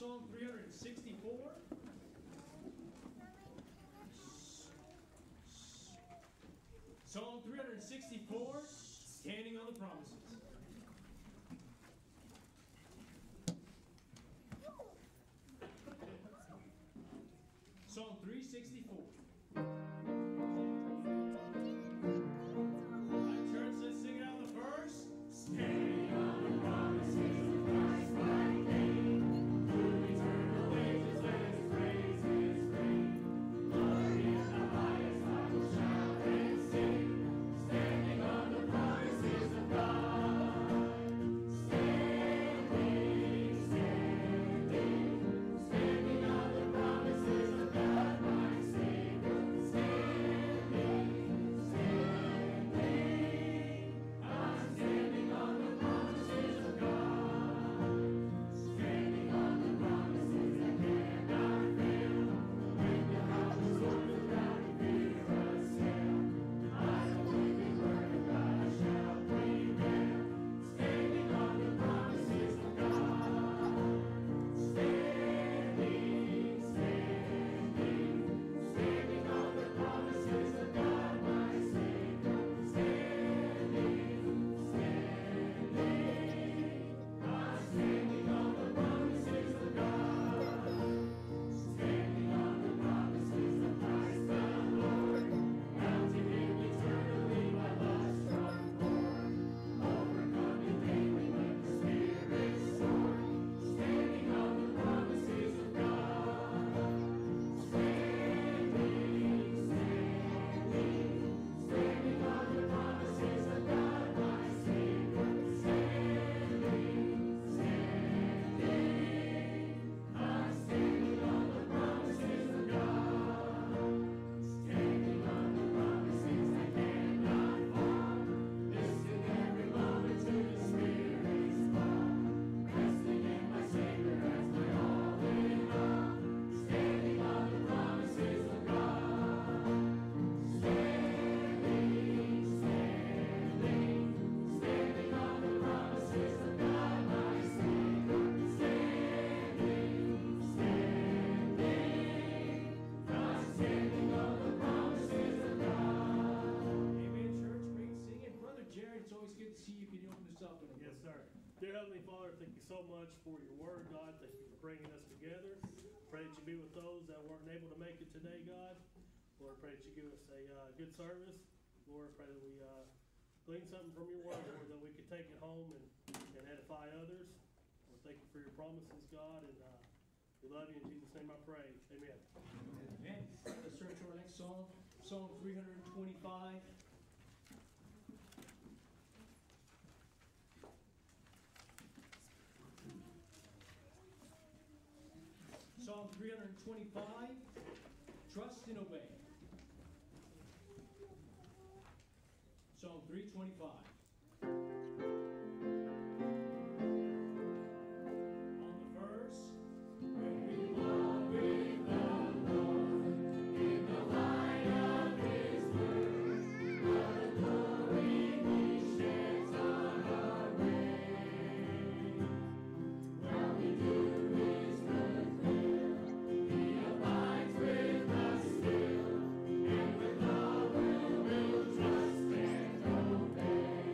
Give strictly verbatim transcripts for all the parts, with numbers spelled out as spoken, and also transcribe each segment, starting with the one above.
Psalm three hundred sixty-four. Psalm three hundred sixty-four, standing on the promises. Psalm three sixty-four. My church, let's sing it on the verse. Standing on the promises of Christ my name, through eternal ages let his praises ring. Glory in the highest I will shout and sing, standing on the promises of God. Standing, standing, standing on the promises of God my Savior. Standing, standing, I'm standing on the promises of God. Standing on the promises that cannot fail. When the house is open, without fear of sail. I am living word of God, I shall prevail. Standing on the promises of God. Standing, standing, standing on the promises of God, my Savior. Standing, standing, I'm standing on the promises of God. Standing on the promises of Christ the Lord. Mounting him eternally by love's strong cord. Overcoming daily with the Spirit's sword. Standing on the promises of God. Standing, standing, standing on the promises of God, my Savior. Standing, standing, I'm standing on the promises of God. Standing on the promises that cannot fall. Listening every moment to the Spirit's call. Resting in my Savior as my all in all. Standing on the promises of God. Standing, standing, standing on the promises of God, my Savior. Standing, standing, I'm standing on the promises of God. Amen, church. Great singing. Brother Jared, it's always good to see you. Can you open us up? In a Yes, sir. Dear Heavenly Father, thank you so much for your word, God. Thank you for bringing us together. Pray that you be with those that weren't able to make it today, God. Lord, pray that you give us a uh, good service. Lord, pray that we uh, glean something from your word, Lord, that we could take it home and, and edify others. Lord, thank you for your promises, God, and uh, we love you. In Jesus' name I pray. Amen. Amen. Let's turn to our next song. Psalm three hundred twenty-five. Psalm three hundred twenty-five. Trust and obey. Psalm three twenty-five. On the verse. When we walk with the Lord in the light of His word, what a glory He sheds on our way. While we do His good will, He abides with us still, and with all who will trust and obey.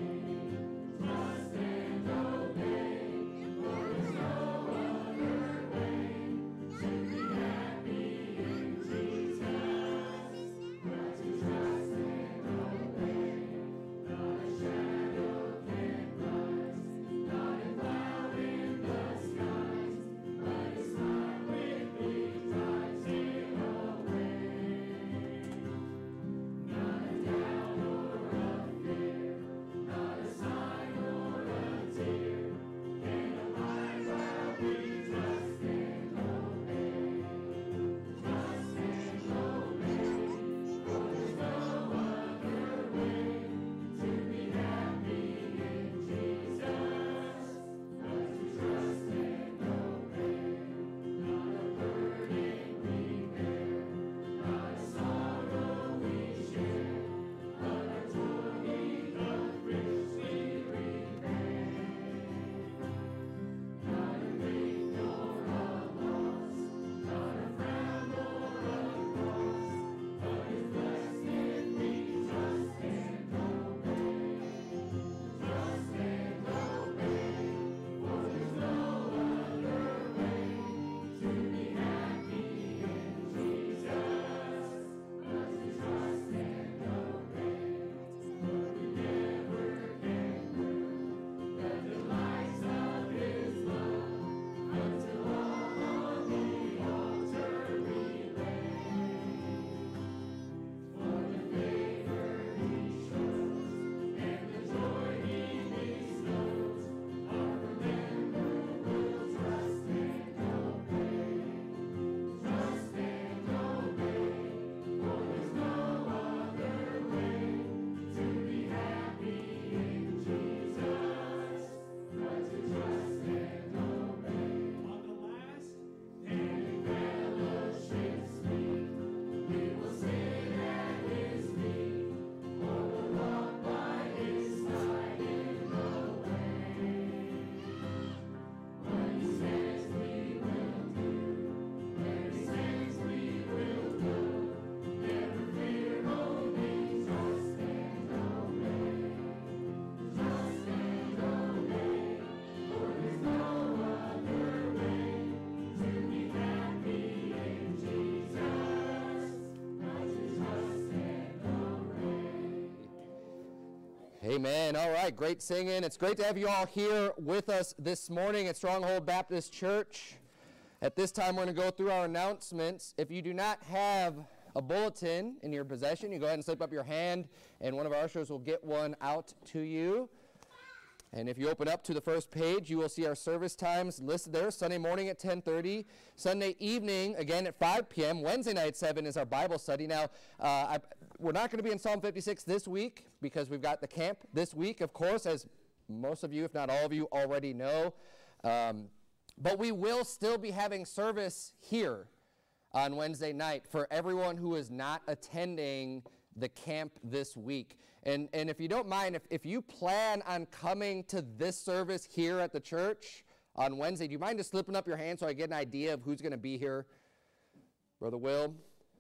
Amen. All right, great singing. It's great to have you all here with us this morning at Stronghold Baptist Church. At this time, we're going to go through our announcements. If you do not have a bulletin in your possession, you go ahead and slip up your hand, and one of our ushers will get one out to you. And if you open up to the first page, you will see our service times listed there. Sunday morning at ten thirty, Sunday evening, again at five p m Wednesday night at seven is our Bible study. Now, uh, I, we're not going to be in Psalm fifty-six this week because we've got the camp this week, of course, as most of you, if not all of you, already know. Um, but we will still be having service here on Wednesday night for everyone who is not attending the camp this week. And, and if you don't mind, if, if you plan on coming to this service here at the church on Wednesday, do you mind just slipping up your hand so I get an idea of who's going to be here? Brother Will?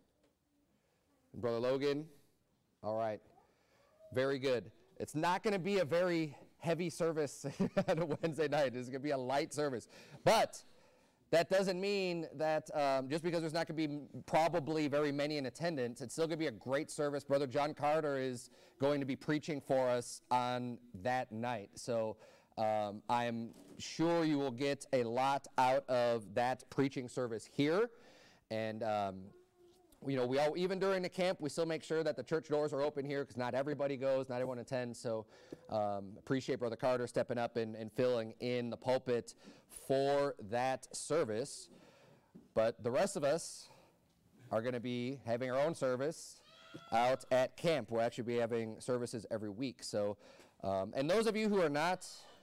And Brother Logan? All right. Very good. It's not going to be a very heavy service on a Wednesday night. It's going to be a light service. But that doesn't mean that um, just because there's not going to be probably very many in attendance, it's still going to be a great service. Brother John Carter is going to be preaching for us on that night. So um, I'm sure you will get a lot out of that preaching service here. And, um, you know, we all, even during the camp, we still make sure that the church doors are open here because not everybody goes, not everyone attends. So um, appreciate Brother Carter stepping up and, and filling in the pulpit for that service. But the rest of us are going to be having our own service out at camp. We'll actually be having services every week. So, um, and those of you who are not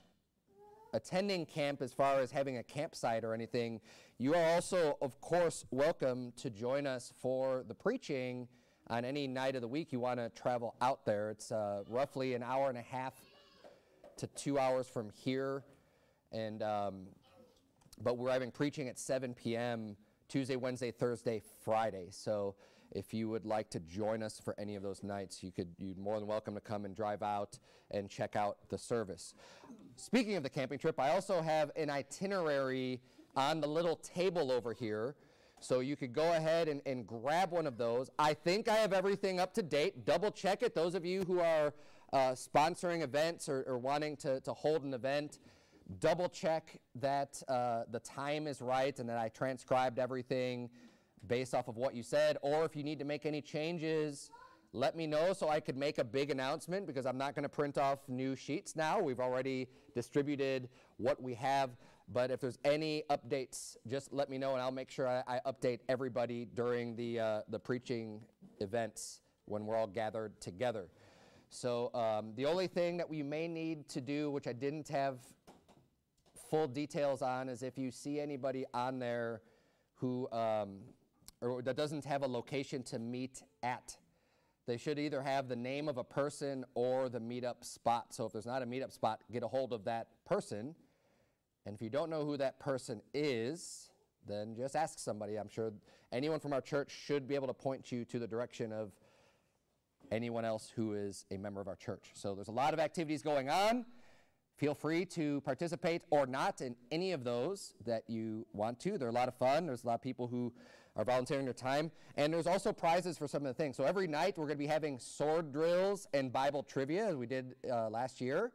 attending camp as far as having a campsite or anything, you are also, of course, welcome to join us for the preaching on any night of the week you want to travel out there. It's uh, roughly an hour and a half to two hours from here. And um, but we're having preaching at seven p m Tuesday, Wednesday, Thursday, Friday. So if you would like to join us for any of those nights, you could, you're more than welcome to come and drive out and check out the service. Speaking of the camping trip, I also have an itinerary on the little table over here. So you could go ahead and, and grab one of those. I think I have everything up to date. Double check it. Those of you who are uh, sponsoring events or, or wanting to, to hold an event, double check that uh, the time is right and that I transcribed everything based off of what you said. Or if you need to make any changes, let me know so I could make a big announcement, because I'm not going to print off new sheets now. We've already distributed what we have. But if there's any updates, just let me know, and I'll make sure I, I update everybody during the, uh, the preaching events when we're all gathered together. So um, the only thing that we may need to do, which I didn't have full details on, is if you see anybody on there who um, or that doesn't have a location to meet at, they should either have the name of a person or the meetup spot. So if there's not a meetup spot, get a hold of that person. And if you don't know who that person is, then just ask somebody. I'm sure anyone from our church should be able to point you to the direction of anyone else who is a member of our church. So there's a lot of activities going on. Feel free to participate or not in any of those that you want to. They're a lot of fun. There's a lot of people who are volunteering their time. And there's also prizes for some of the things. So every night we're going to be having sword drills and Bible trivia, as we did uh, last year.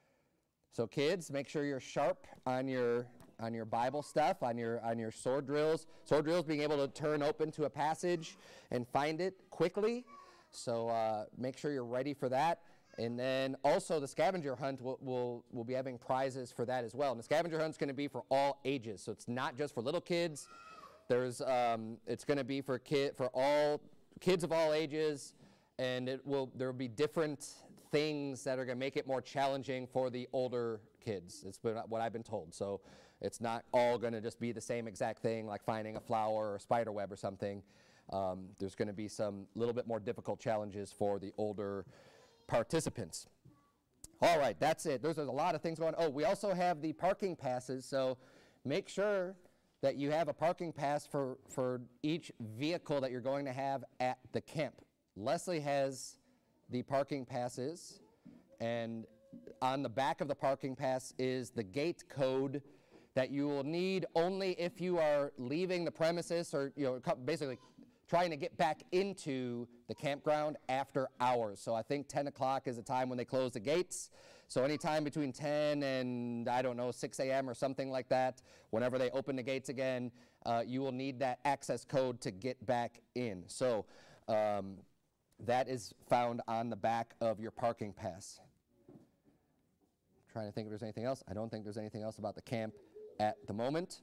So kids, make sure you're sharp on your on your Bible stuff, on your on your sword drills. Sword drills, being able to turn open to a passage and find it quickly. So uh, make sure you're ready for that. And then also the scavenger hunt, will will will be having prizes for that as well. And the scavenger hunt's going to be for all ages. So it's not just for little kids. There's um, it's going to be for kid for all kids of all ages, and it will there will be different things that are going to make it more challenging for the older kids. It's been what I've been told. So it's not all going to just be the same exact thing, like finding a flower or a spider web or something. Um, there's going to be some little bit more difficult challenges for the older participants. All right, that's it. There's, there's a lot of things going on. Oh, we also have the parking passes. So make sure that you have a parking pass for, for each vehicle that you're going to have at the camp. Leslie has the parking passes, and on the back of the parking pass is the gate code that you will need only if you are leaving the premises, or you know, basically trying to get back into the campground after hours. So I think ten o'clock is the time when they close the gates. So anytime between ten and, I don't know, six a m or something like that, whenever they open the gates again, uh, you will need that access code to get back in. So um, that is found on the back of your parking pass. Trying to think if there's anything else. I don't think there's anything else about the camp at the moment.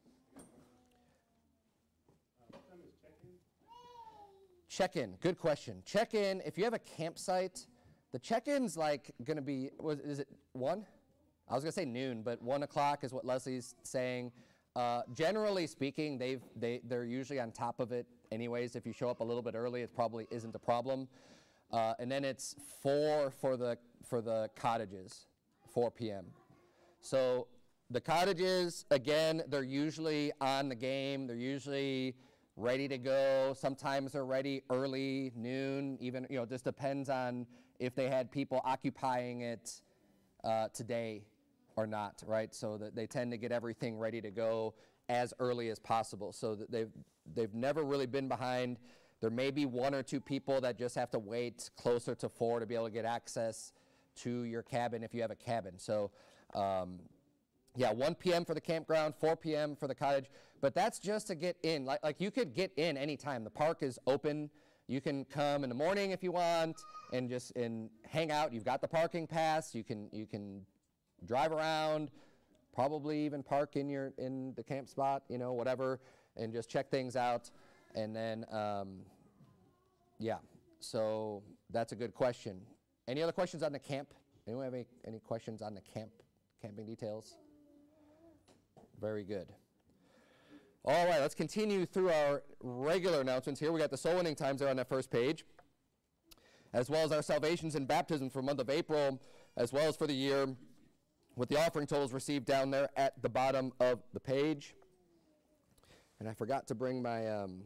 Check-in, good question. Check-in, if you have a campsite, the check-in's like gonna be, was, is it one? I was gonna say noon, but one o'clock is what Leslie's saying. Uh, generally speaking, they've, they, they're usually on top of it anyways. If you show up a little bit early, it probably isn't a problem. Uh, and then it's four for the, for the cottages, four p m So the cottages, again, they're usually on the game. They're usually ready to go. Sometimes they're ready early, noon, even, you know, just depends on if they had people occupying it uh, today or not, right? So that they tend to get everything ready to go as early as possible. So that they've, they've never really been behind. There may be one or two people that just have to wait closer to four to be able to get access to your cabin if you have a cabin. So, um, yeah, one p m for the campground, four p m for the cottage, but that's just to get in. Like, like you could get in anytime. The park is open. You can come in the morning if you want and just and hang out. You've got the parking pass. You can you can drive around, probably even park in your in the camp spot, you know, whatever, and just check things out. And then, um, yeah, so that's a good question. Any other questions on the camp? Anyone have any, any questions on the camp, camping details? Very good. All right, let's continue through our regular announcements here. We got the soul winning times there on that first page, as well as our salvations and baptisms for the month of April, as well as for the year, with the offering totals received down there at the bottom of the page. And I forgot to bring my um,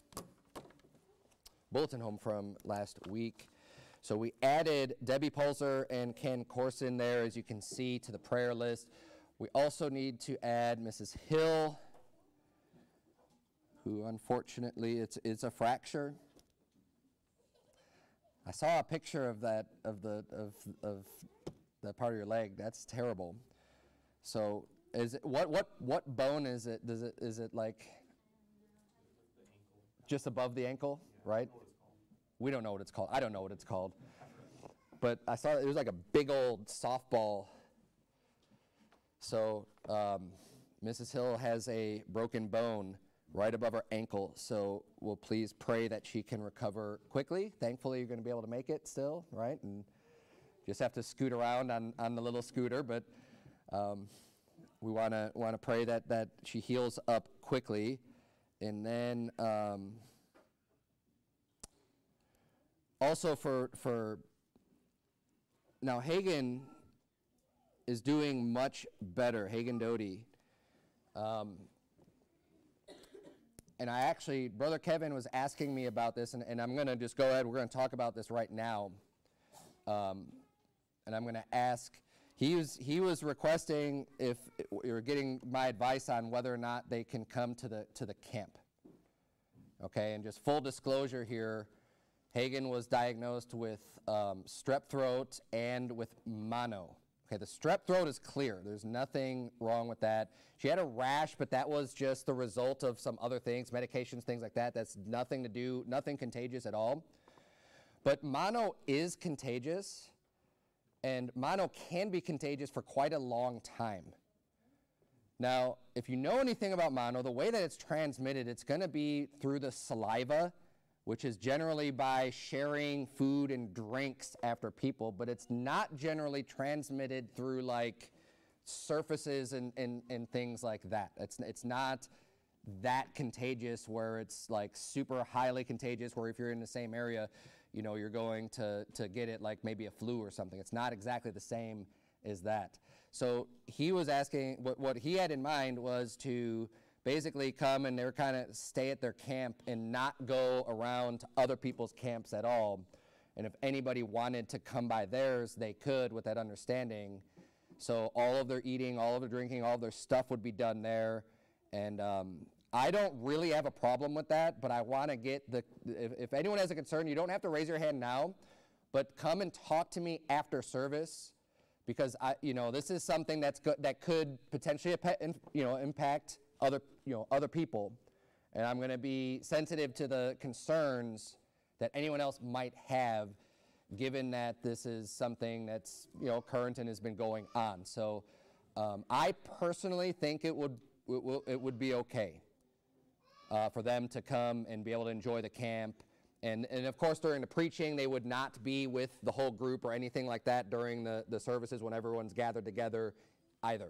bulletin home from last week. So we added Debbie Pulser and Ken Corson there, as you can see, to the prayer list. We also need to add Missus Hill, who unfortunately it's, it's a fracture. I saw a picture of that, of the, of, of that part of your leg. That's terrible. So is it, what, what, what bone is it? Does it, is it like just above the ankle, right? We don't know what it's called. I don't know what it's called. But I saw it was like a big old softball. So um, Missus Hill has a broken bone right above her ankle. So we'll please pray that she can recover quickly. Thankfully, you're going to be able to make it still, right? And just have to scoot around on, on the little scooter. But um, we want to want to pray that, that she heals up quickly. And then um, also for, for now, Hagen is doing much better, Hagen Doty. Um, and I actually, Brother Kevin was asking me about this, and, and I'm going to just go ahead, we're going to talk about this right now. Um, and I'm going to ask, he was, he was requesting if we were getting my advice on whether or not they can come to the, to the camp. Okay, and just full disclosure here, Hagen was diagnosed with um, strep throat and with mono. Okay, the strep throat is clear. There's nothing wrong with that. She had a rash, but that was just the result of some other things, medications, things like that. That's nothing to do, nothing contagious at all. But mono is contagious, and mono can be contagious for quite a long time. Now, if you know anything about mono, the way that it's transmitted, it's going to be through the saliva, which is generally by sharing food and drinks after people, but it's not generally transmitted through like surfaces and, and, and things like that. It's, it's not that contagious where it's like super highly contagious, where if you're in the same area, you know, you're going to, to get it like maybe a flu or something. It's not exactly the same as that. So he was asking, what, what he had in mind was to basically come and they're kind of stay at their camp and not go around to other people's camps at all. And if anybody wanted to come by theirs, they could with that understanding. So all of their eating, all of their drinking, all of their stuff would be done there. And um, I don't really have a problem with that, but I want to get the, if, if anyone has a concern, you don't have to raise your hand now, but come and talk to me after service, because I, you know, this is something that's go, that could potentially, you know, impact other, you know, other people, and I'm going to be sensitive to the concerns that anyone else might have, given that this is something that's, you know, current and has been going on. So um, I personally think it would it, will, it would be okay uh, for them to come and be able to enjoy the camp. And, and of course, during the preaching, they would not be with the whole group or anything like that during the, the services when everyone's gathered together either.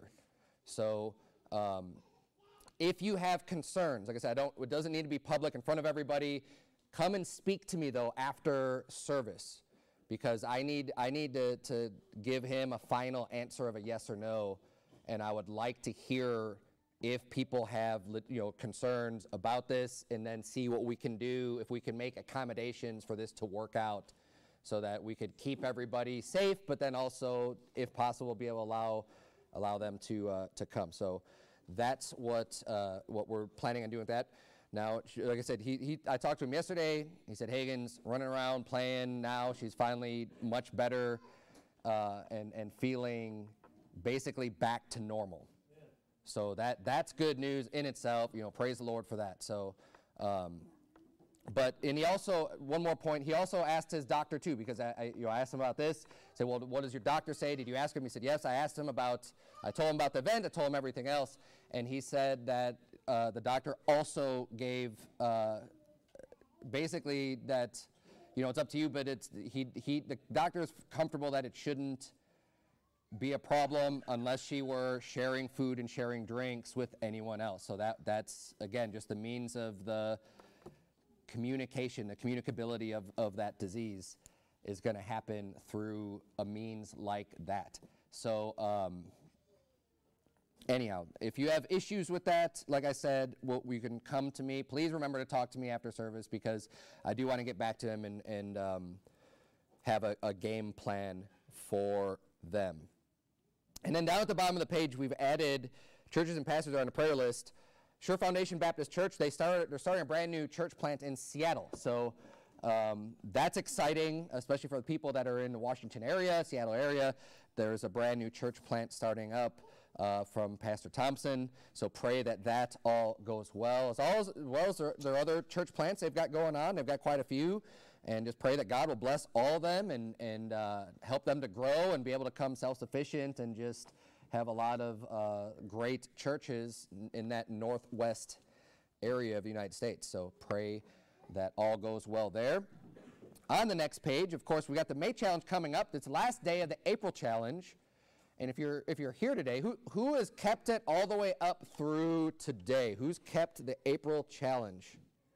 So um, if you have concerns, like I said, I don't, it doesn't need to be public in front of everybody. Come and speak to me, though, after service, because I need, I need to, to give him a final answer of a yes or no, and I would like to hear if people have, you know, concerns about this, and then see what we can do, if we can make accommodations for this to work out so that we could keep everybody safe, but then also, if possible, be able to allow, allow them to, uh, to come. So that's what, uh, what we're planning on doing with that. Now, like I said, he, he, I talked to him yesterday. He said Hagen's running around playing now. She's finally much better uh, and, and feeling basically back to normal. So that that's good news in itself. You know, praise the Lord for that. So, um, but and he also, one more point. He also asked his doctor too, because I, I you know I asked him about this. I said, well, what does your doctor say? Did you ask him? He said, yes. I asked him about. I told him about the event. I told him everything else, and he said that uh, the doctor also gave uh, basically that, you know, it's up to you, but it's he he the doctor is comfortable that it shouldn't be a problem unless she were sharing food and sharing drinks with anyone else. So that that's, again, just the means of the communication, the communicability of, of that disease is going to happen through a means like that. So um, anyhow, if you have issues with that, like I said, well, you can come to me. Please remember to talk to me after service, because I do want to get back to him and, and um, have a, a game plan for them. And then down at the bottom of the page, we've added churches and pastors are on the prayer list. Sure Foundation Baptist Church, they started, they're starting a brand new church plant in Seattle. So um, that's exciting, especially for the people that are in the Washington area, Seattle area. There's a brand new church plant starting up uh, from Pastor Thompson. So pray that that all goes well. As, all, as well as there, there are other church plants they've got going on. They've got quite a few. And just pray that God will bless all of them and, and uh, help them to grow and be able to become self-sufficient and just have a lot of uh, great churches in, in that northwest area of the United States. So pray that all goes well there. On the next page, of course, we got the May Challenge coming up. It's the last day of the April Challenge. And if you're, if you're here today, who, who has kept it all the way up through today? Who's kept the April Challenge?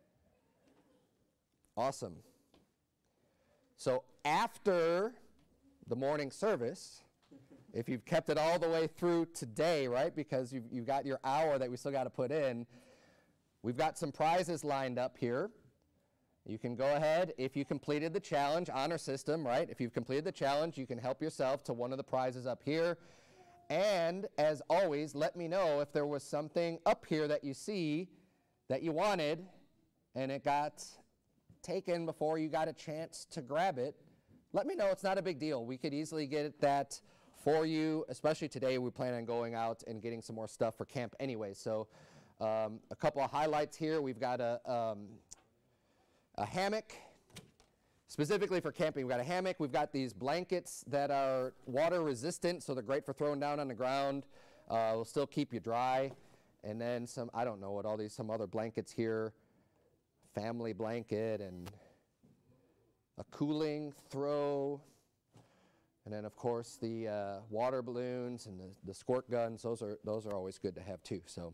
Awesome. So after the morning service, if you've kept it all the way through today, right, because you've, you've got your hour that we still got to put in, we've got some prizes lined up here. You can go ahead, if you completed the challenge, honor system, right? If you've completed the challenge, you can help yourself to one of the prizes up here. And as always, let me know if there was something up here that you see that you wanted and it got taken before you got a chance to grab it. Let me know. It's not a big deal. We could easily get that for you, especially today. We plan on going out and getting some more stuff for camp anyway. So um, a couple of highlights here. We've got a, um, a hammock, specifically for camping. We've got a hammock. We've got these blankets that are water resistant, so they're great for throwing down on the ground. Uh, will still keep you dry. And then some, I don't know what all these, some other blankets here. Family blanket and a cooling throw, and then of course the uh, water balloons and the, the squirt guns. Those are those are always good to have too. So,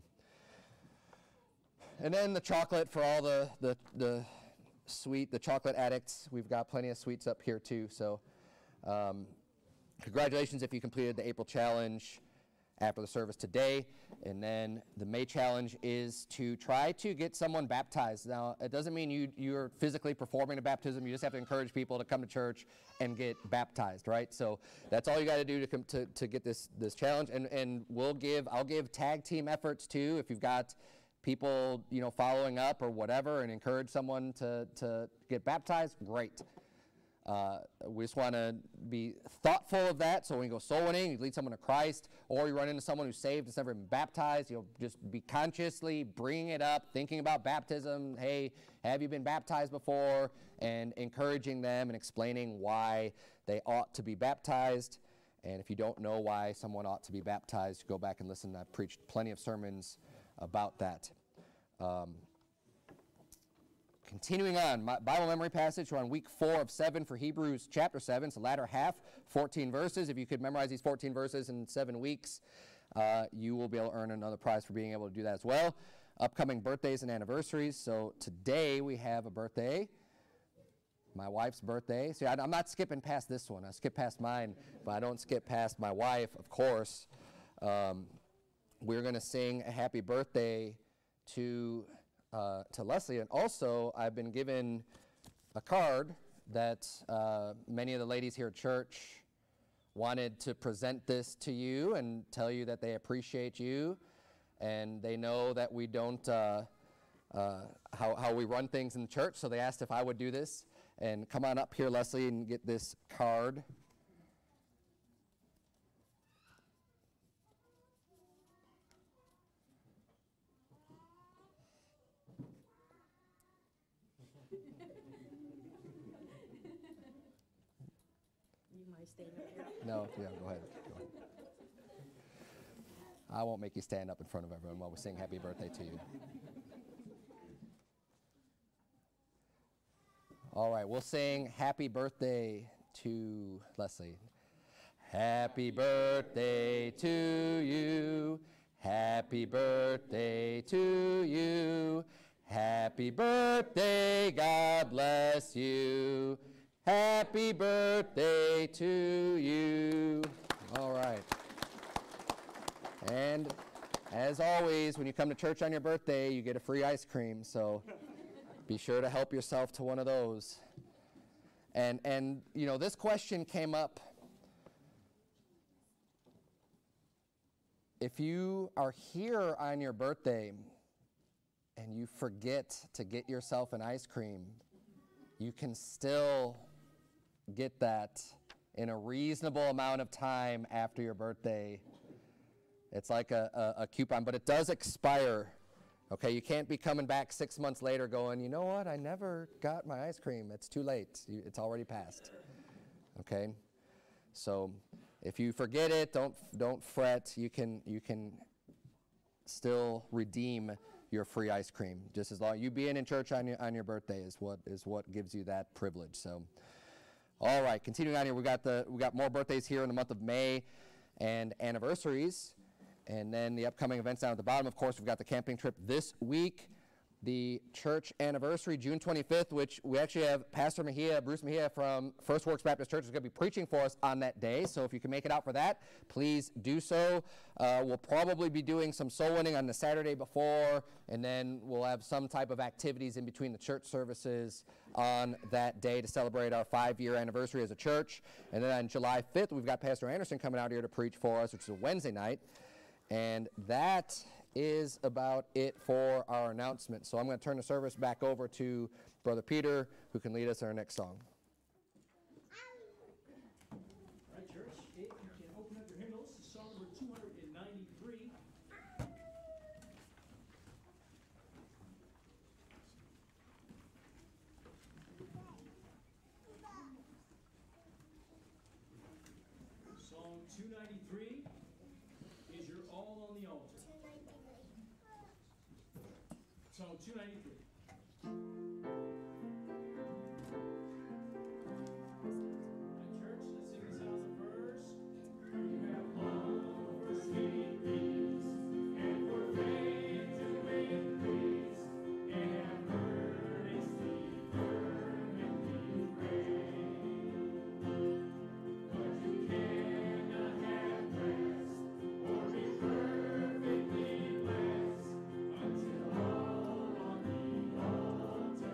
and then the chocolate for all the the the sweet the chocolate addicts. We've got plenty of sweets up here too. So, um, congratulations if you completed the April Challenge after the service today. And then the May Challenge is to try to get someone baptized. Now, it doesn't mean you, you're physically performing a baptism. You just have to encourage people to come to church and get baptized, right? So that's all you got to do to come to, to get this, this challenge. And, and we'll give, I'll give tag team efforts too. If you've got people, you know, following up or whatever and encourage someone to, to get baptized, great. Uh, we just want to be thoughtful of that. So when you go soul winning, you lead someone to Christ, or you run into someone who's saved, has never been baptized, you'll just be consciously bringing it up, thinking about baptism. Hey, have you been baptized before? And encouraging them and explaining why they ought to be baptized. And if you don't know why someone ought to be baptized, go back and listen. I've preached plenty of sermons about that. Um, Continuing on, my Bible memory passage, we're on week four of seven for Hebrews chapter seven. It's the latter half, fourteen verses. If you could memorize these fourteen verses in seven weeks, uh, you will be able to earn another prize for being able to do that as well. Upcoming birthdays and anniversaries. So today we have a birthday, my wife's birthday. See, I, I'm not skipping past this one. I skip past mine, but I don't skip past my wife, of course. Um, we're going to sing a happy birthday to... Uh, to Leslie, and also I've been given a card that uh, many of the ladies here at church wanted to present this to you and tell you that they appreciate you, and they know that we don't, uh, uh, how, how we run things in the church, so they asked if I would do this. And come on up here, Leslie, and get this card. No, yeah, go ahead. Go ahead. I won't make you stand up in front of everyone while we sing happy birthday to you. All right, we'll sing happy birthday to Leslie. Happy birthday to you. Happy birthday to you. Happy birthday, God bless you. Happy birthday to you. All right. And as always, when you come to church on your birthday, you get a free ice cream. So be sure to help yourself to one of those. And, and you know, this question came up. If you are here on your birthday and you forget to get yourself an ice cream, you can still get that in a reasonable amount of time after your birthday. It's like a, a, a coupon, but it does expire. Okay, you can't be coming back six months later going, you know what, I never got my ice cream. It's too late. You, it's already passed. Okay, so if you forget it, don't don't fret. You can you can still redeem your free ice cream. Just as long you being in church on your on your birthday is what is what gives you that privilege. So. All right, continuing on here, we got the we got more birthdays here in the month of May and anniversaries. And then the upcoming events down at the bottom, of course, we've got the camping trip this week, the church anniversary, June twenty-fifth, which we actually have Pastor Mejia, Bruce Mejia from First Works Baptist Church is going to be preaching for us on that day. So if you can make it out for that, please do so. Uh, we'll probably be doing some soul winning on the Saturday before, and then we'll have some type of activities in between the church services on that day to celebrate our five-year anniversary as a church. And then on July fifth, we've got Pastor Anderson coming out here to preach for us, which is a Wednesday night. And that is about it for our announcement. So I'm going to turn the service back over to Brother Peter, who can lead us in our next song. All right, church, if you can open up your hymnals to song number two ninety-three. Song two ninety-three is your All on the Altar. Song two ninety-three. Until all on the altar.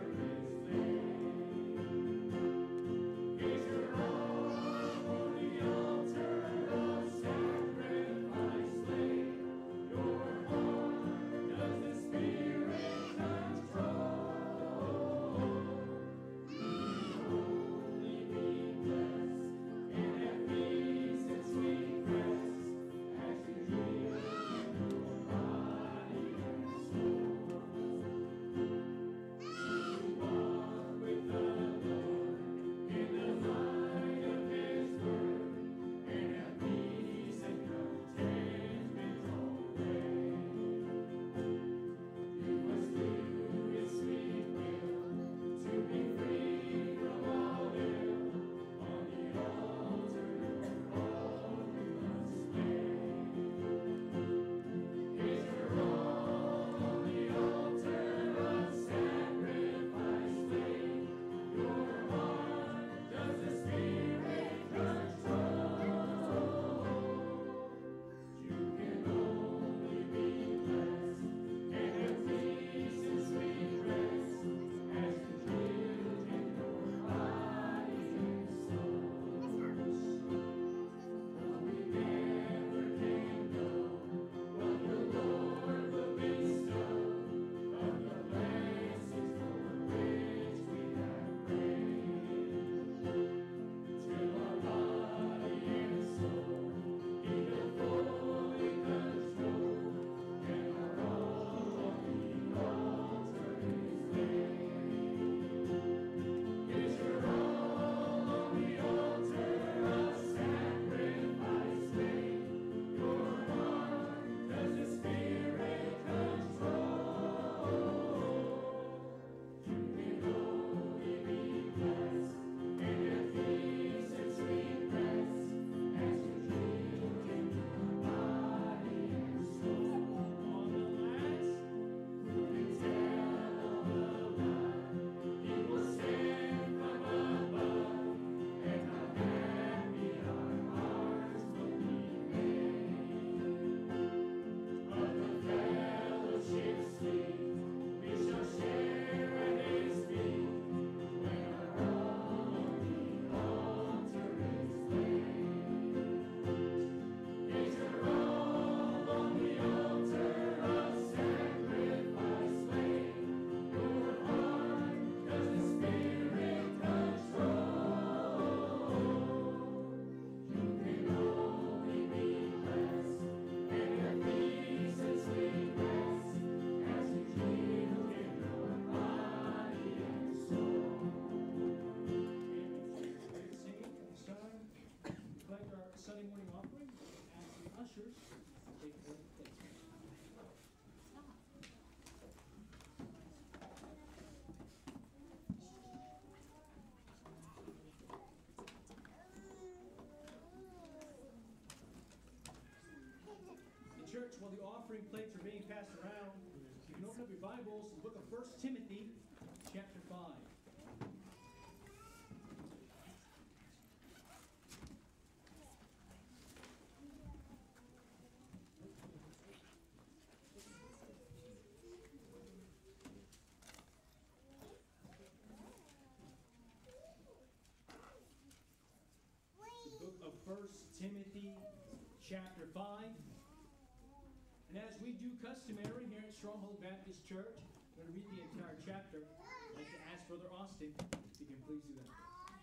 church, while the offering plates are being passed around, you can open up your Bibles to the book of First Timothy, chapter five. The book of First Timothy, chapter five. And as we do customary here at Stronghold Baptist Church, I'm going to read the entire chapter. I'd like to ask Brother Austin if he can please do that.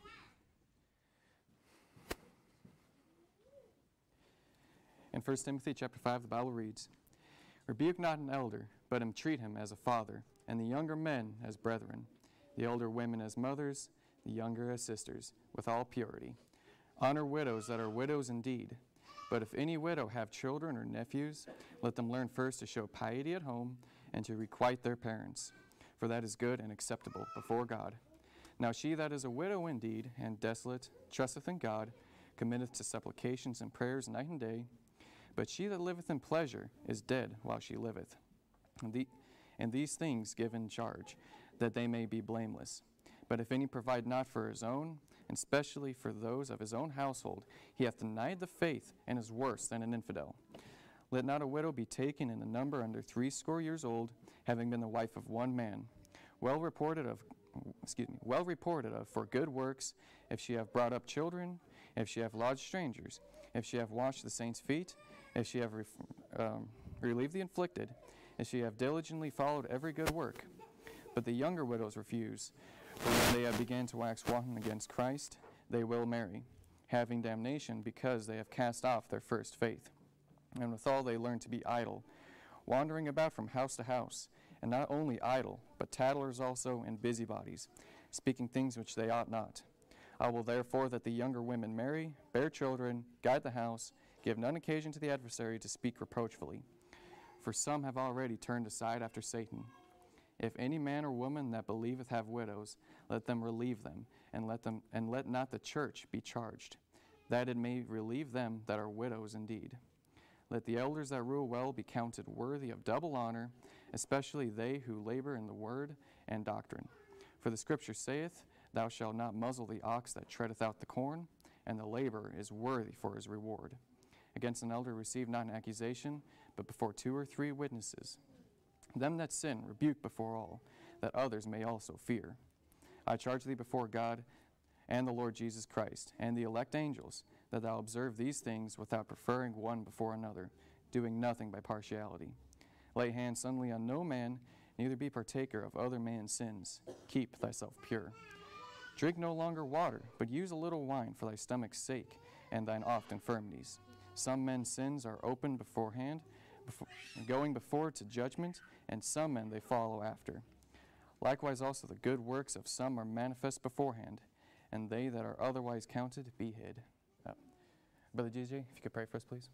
In First Timothy chapter five, the Bible reads, "Rebuke not an elder, but entreat him as a father, and the younger men as brethren, the older women as mothers, the younger as sisters, with all purity. Honor widows that are widows indeed. But if any widow have children or nephews, let them learn first to show piety at home and to requite their parents, for that is good and acceptable before God. Now she that is a widow indeed, and desolate, trusteth in God, committeth to supplications and prayers night and day. But she that liveth in pleasure is dead while she liveth. And, the, and these things give in charge, that they may be blameless. But if any provide not for his own, and specially for those of his own household, he hath denied the faith, and is worse than an infidel. Let not a widow be taken in the number under threescore years old, having been the wife of one man, well reported of, excuse me, well reported of for good works, if she have brought up children, if she have lodged strangers, if she have washed the saints' feet, if she have ref, um, relieved the afflicted, if she have diligently followed every good work. But the younger widows refuse, for when they have begun to wax wanton against Christ, they will marry, having damnation because they have cast off their first faith. And withal they learn to be idle, wandering about from house to house, and not only idle, but tattlers also and busybodies, speaking things which they ought not. I will therefore that the younger women marry, bear children, guide the house, give none occasion to the adversary to speak reproachfully. For some have already turned aside after Satan. If any man or woman that believeth have widows, let them relieve them, and let them and let not the church be charged, that it may relieve them that are widows indeed. Let the elders that rule well be counted worthy of double honor, especially they who labor in the word and doctrine. For the scripture saith, Thou shalt not muzzle the ox that treadeth out the corn, and the laborer is worthy for his reward. Against an elder receive not an accusation, but before two or three witnesses. Them that sin rebuke before all, that others may also fear. I charge thee before God and the Lord Jesus Christ, and the elect angels, that thou observe these things without preferring one before another, doing nothing by partiality. Lay hands suddenly on no man, neither be partaker of other man's sins. Keep thyself pure. Drink no longer water, but use a little wine for thy stomach's sake, and thine oft infirmities. Some men's sins are open beforehand, before, going before to judgment, and some men they follow after. Likewise also the good works of some are manifest beforehand, and they that are otherwise counted be hid. Uh, Brother J J, if you could pray for us, please.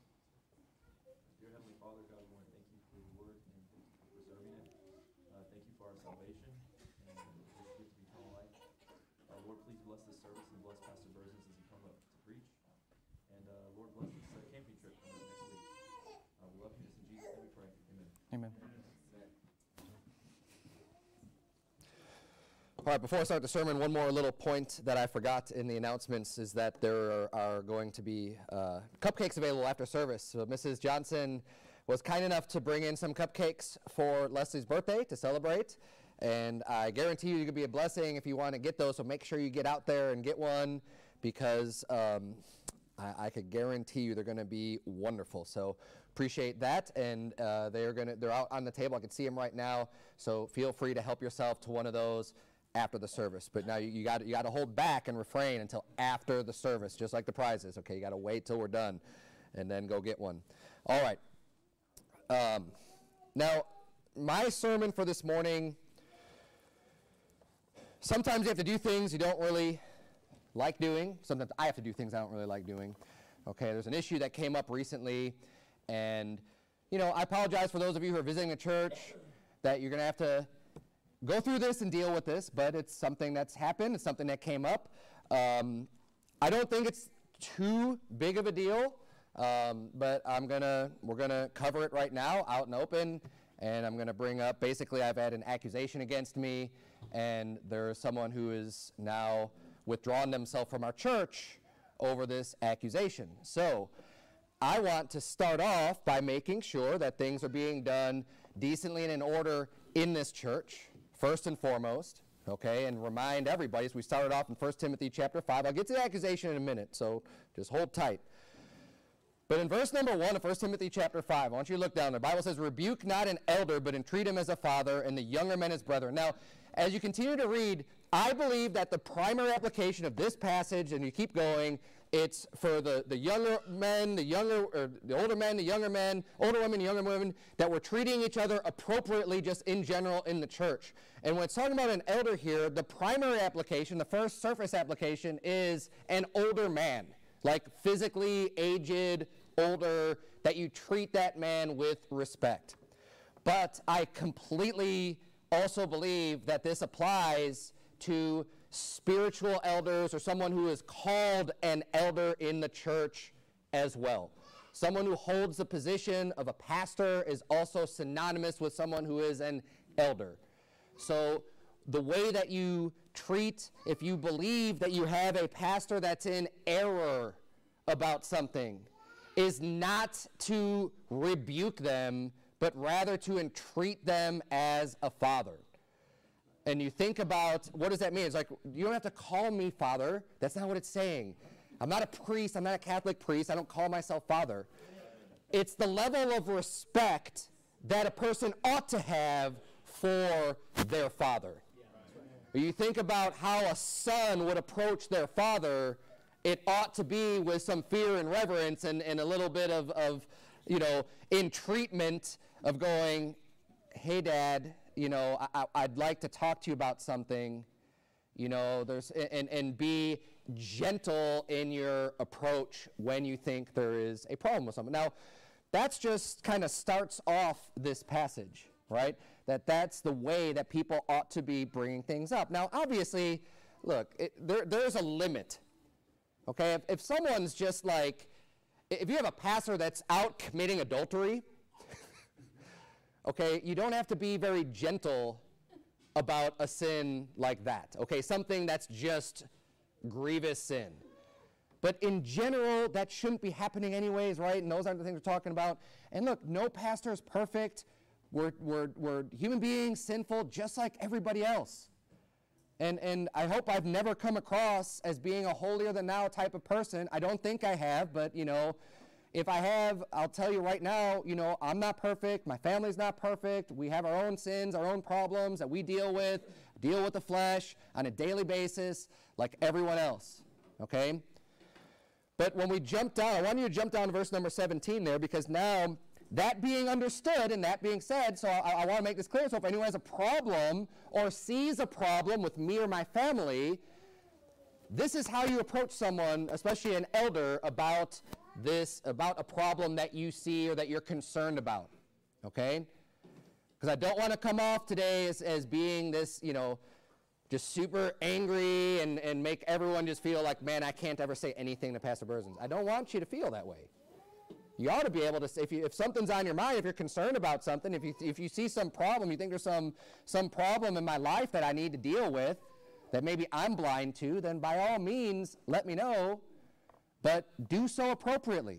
Dear Heavenly Father, God, we want to thank you for your word and preserving it. Uh, thank you for our salvation and this gift of eternal life. Uh, Lord, please bless this service and bless Pastor Burzins as he comes up to preach. And uh, Lord, bless this uh, camping trip coming up next week. Uh, we love you. It's in Jesus' name we pray. Amen. Amen. All right, before I start the sermon, one more little point that I forgot in the announcements is that there are, are going to be uh, cupcakes available after service. So Missus Johnson was kind enough to bring in some cupcakes for Leslie's birthday to celebrate. And I guarantee you, it could be a blessing if you want to get those. So make sure you get out there and get one, because um, I, I could guarantee you they're going to be wonderful. So appreciate that. And uh, they're going to they're out on the table. I can see them right now. So feel free to help yourself to one of those after the service. But now you, you got you got to hold back and refrain until after the service, just like the prizes. Okay, you got to wait till we're done, and then go get one. All right. Um, now, my sermon for this morning. Sometimes you have to do things you don't really like doing. Sometimes I have to do things I don't really like doing. Okay, there's an issue that came up recently, and you know, I apologize for those of you who are visiting the church that you're going to have to go through this and deal with this, but it's something that's happened. It's something that came up. Um, I don't think it's too big of a deal. Um, but I'm gonna, we're gonna cover it right now, out and open, and I'm gonna bring up, basically I've had an accusation against me, and there's someone who is now withdrawn themselves from our church over this accusation. So, I want to start off by making sure that things are being done decently and in order in this church, first and foremost, okay, and remind everybody, as we started off in First Timothy chapter five, I'll get to the accusation in a minute, so just hold tight. But in verse number one of First Timothy chapter five, I want you to look down. The Bible says, rebuke not an elder, but entreat him as a father, and the younger men as brethren. Now, as you continue to read, I believe that the primary application of this passage, and you keep going, it's for the, the younger men, the younger, or the older men, the younger men, older women, younger women, that we're treating each other appropriately just in general in the church. And when it's talking about an elder here, the primary application, the first surface application, is an older man, like physically aged, older, that you treat that man with respect. But I completely also believe that this applies to spiritual elders or someone who is called an elder in the church as well. Someone who holds the position of a pastor is also synonymous with someone who is an elder. So the way that you treat, if you believe that you have a pastor that's in error about something, is not to rebuke them, but rather to entreat them as a father. And you think about, what does that mean? It's like, you don't have to call me father. That's not what it's saying. I'm not a priest. I'm not a Catholic priest. I don't call myself father. It's the level of respect that a person ought to have for their father. You think about how a son would approach their father, it ought to be with some fear and reverence and, and a little bit of, of, you know, entreatment of going, hey, Dad, you know, I, I'd like to talk to you about something, you know, there's, and, and be gentle in your approach when you think there is a problem with something. Now, that's just kind of starts off this passage, right? That that's the way that people ought to be bringing things up. Now, obviously, look, it, there, there's a limit, okay? If, if someone's just like, if you have a pastor that's out committing adultery, okay, you don't have to be very gentle about a sin like that, okay? Something that's just grievous sin. But in general, that shouldn't be happening anyways, right? And those aren't the things we're talking about. And look, no pastor is perfect. We're, we're, we're human beings, sinful, just like everybody else. And, and I hope I've never come across as being a holier-than-thou type of person. I don't think I have, but, you know, if I have, I'll tell you right now, you know, I'm not perfect. My family's not perfect. We have our own sins, our own problems that we deal with, deal with the flesh on a daily basis like everyone else, okay? But when we jump down, I want you to jump down to verse number seventeen there, because now that being understood and that being said, so I, I want to make this clear, so if anyone has a problem or sees a problem with me or my family, this is how you approach someone, especially an elder, about this, about a problem that you see or that you're concerned about, okay? Because I don't want to come off today as, as being this, you know, just super angry and, and make everyone just feel like, man, I can't ever say anything to Pastor Berzins. I don't want you to feel that way. You ought to be able to say, if, you, if something's on your mind, if you're concerned about something, if you, if you see some problem, you think there's some, some problem in my life that I need to deal with, that maybe I'm blind to, then by all means, let me know. But do so appropriately.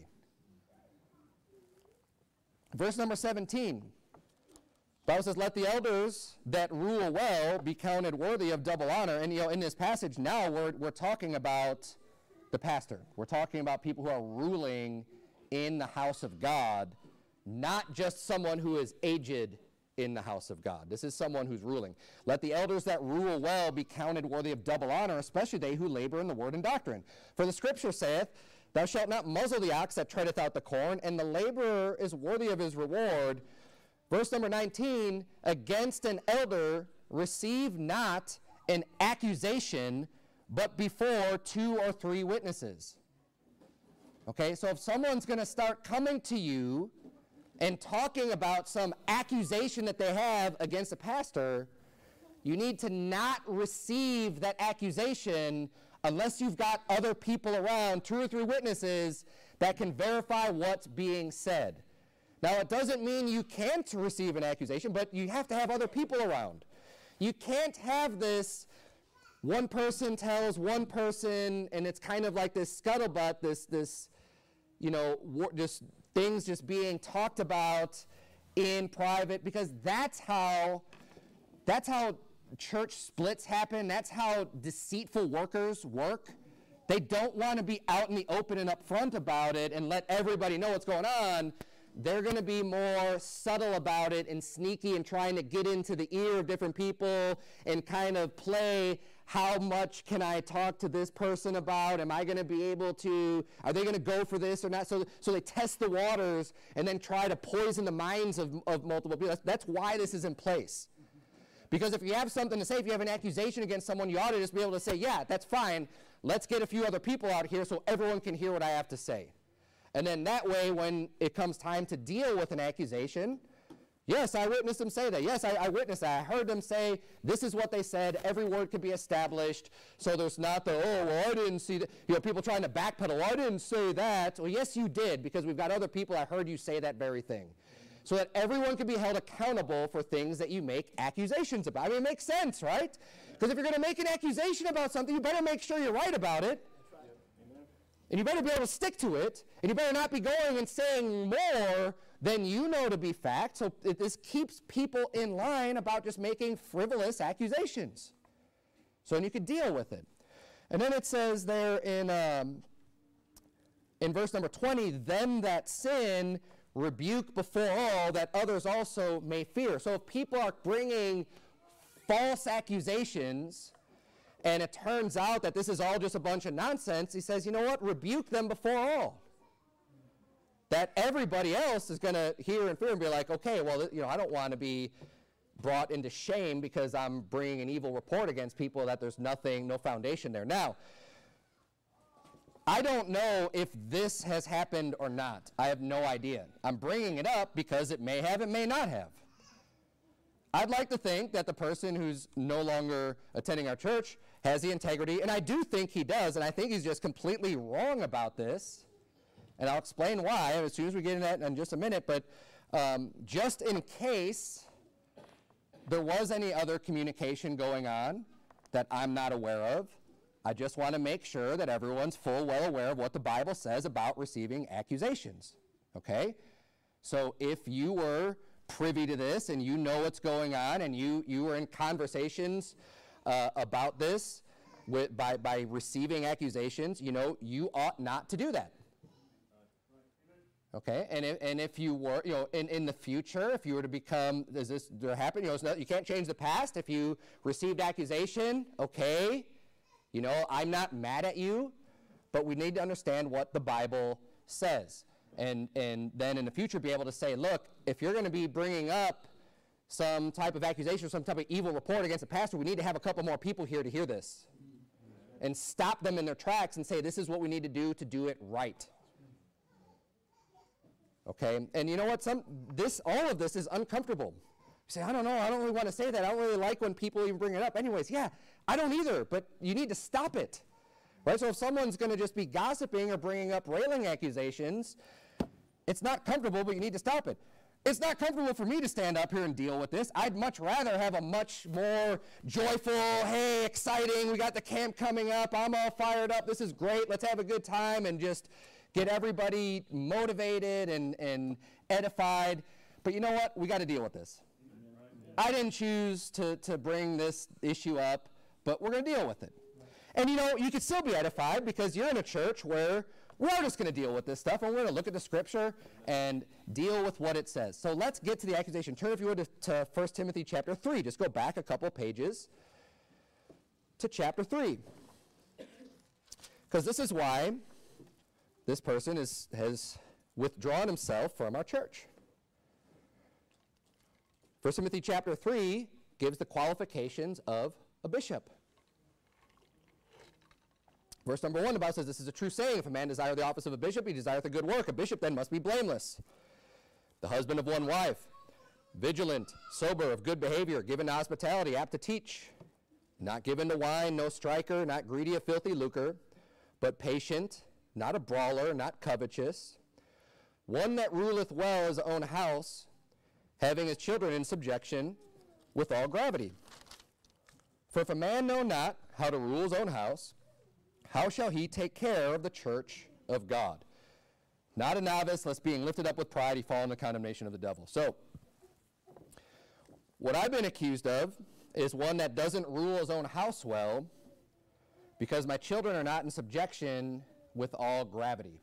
Verse number seventeen. The Bible says, let the elders that rule well be counted worthy of double honor. And, you know, in this passage now, we're, we're talking about the pastor. We're talking about people who are ruling in the house of God, not just someone who is aged in the house of God. This is someone who's ruling. Let the elders that rule well be counted worthy of double honor, especially they who labor in the word and doctrine. For the scripture saith, thou shalt not muzzle the ox that treadeth out the corn, and the laborer is worthy of his reward. Verse number nineteen, against an elder receive not an accusation, but before two or three witnesses. Okay, so if someone's going to start coming to you and talking about some accusation that they have against a pastor, you need to not receive that accusation unless you've got other people around, two or three witnesses, that can verify what's being said. Now, it doesn't mean you can't receive an accusation, but you have to have other people around. You can't have this, one person tells one person, and it's kind of like this scuttlebutt, this, this you know, war, just things just being talked about in private, because that's how, that's how church splits happen. That's how deceitful workers work. They don't want to be out in the open and upfront about it and let everybody know what's going on. They're going to be more subtle about it and sneaky and trying to get into the ear of different people and kind of play, how much can I talk to this person about? Am I going to be able to, are they going to go for this or not? So, so they test the waters and then try to poison the minds of, of multiple people. That's, that's why this is in place. Because if you have something to say, if you have an accusation against someone, you ought to just be able to say, yeah, that's fine. Let's get a few other people out here so everyone can hear what I have to say. And then that way, when it comes time to deal with an accusation, yes, I witnessed them say that. Yes, I, I witnessed that. I heard them say, this is what they said. Every word could be established. So there's not the, oh, well, I didn't see that. You know, people trying to backpedal, well, I didn't say that. Well, yes, you did, because we've got other people that heard you say that very thing. So that everyone can be held accountable for things that you make accusations about. I mean, it makes sense, right? Because if you're going to make an accusation about something, you better make sure you're right about it. And you better be able to stick to it. And you better not be going and saying more than you know to be fact. So it, this keeps people in line about just making frivolous accusations. So then you can deal with it. And then it says there in, um, in verse number twenty, them that sin rebuke before all, that others also may fear. So if people are bringing false accusations, and it turns out that this is all just a bunch of nonsense, he says, you know what, rebuke them before all. That everybody else is going to hear and fear and be like, okay, well, you know, I don't want to be brought into shame because I'm bringing an evil report against people that there's nothing, no foundation there. Now, I don't know if this has happened or not. I have no idea. I'm bringing it up because it may have, it may not have. I'd like to think that the person who's no longer attending our church has the integrity, and I do think he does, and I think he's just completely wrong about this. And I'll explain why as soon as we get into that in just a minute, but um, just in case there was any other communication going on that I'm not aware of, I just want to make sure that everyone's full well aware of what the Bible says about receiving accusations, okay? So if you were privy to this and you know what's going on and you, you were in conversations uh, about this with, by, by receiving accusations, you know, you ought not to do that. Okay, and if, and if you were, you know, in, in the future, if you were to become, does this happen? You know, it's not, you can't change the past. If you received accusation, okay, you know, I'm not mad at you, but we need to understand what the Bible says. And, and then in the future be able to say, look, if you're going to be bringing up some type of accusation or some type of evil report against a pastor, we need to have a couple more people here to hear this. And stop them in their tracks and say, this is what we need to do to do it right. Okay, and you know what? Some this all of this is uncomfortable. You say, I don't know, I don't really want to say that. I don't really like when people even bring it up. Anyways, yeah, I don't either, but you need to stop it. Right? So if someone's going to just be gossiping or bringing up railing accusations, it's not comfortable, but you need to stop it. It's not comfortable for me to stand up here and deal with this. I'd much rather have a much more joyful, hey, exciting, we got the camp coming up, I'm all fired up, this is great, let's have a good time, and just get everybody motivated and, and edified. But you know what? We got to deal with this. I didn't choose to, to bring this issue up, but we're going to deal with it. And you know, you can still be edified because you're in a church where we're just going to deal with this stuff, and we're going to look at the scripture and deal with what it says. So let's get to the accusation. Turn, if you would, to, to First Timothy chapter three. Just go back a couple pages to chapter three. Because this is why this person is, has withdrawn himself from our church. First Timothy chapter three gives the qualifications of a bishop. Verse number one, the Bible says, this is a true saying, if a man desire the office of a bishop, he desireth a good work. A bishop then must be blameless, the husband of one wife, vigilant, sober, of good behavior, given to hospitality, apt to teach, not given to wine, no striker, not greedy of filthy lucre, but patient, not a brawler, not covetous, one that ruleth well his own house, having his children in subjection with all gravity. For if a man know not how to rule his own house, how shall he take care of the church of God? Not a novice, lest being lifted up with pride he fall into condemnation of the devil. So, what I've been accused of is one that doesn't rule his own house well, because my children are not in subjection with all gravity.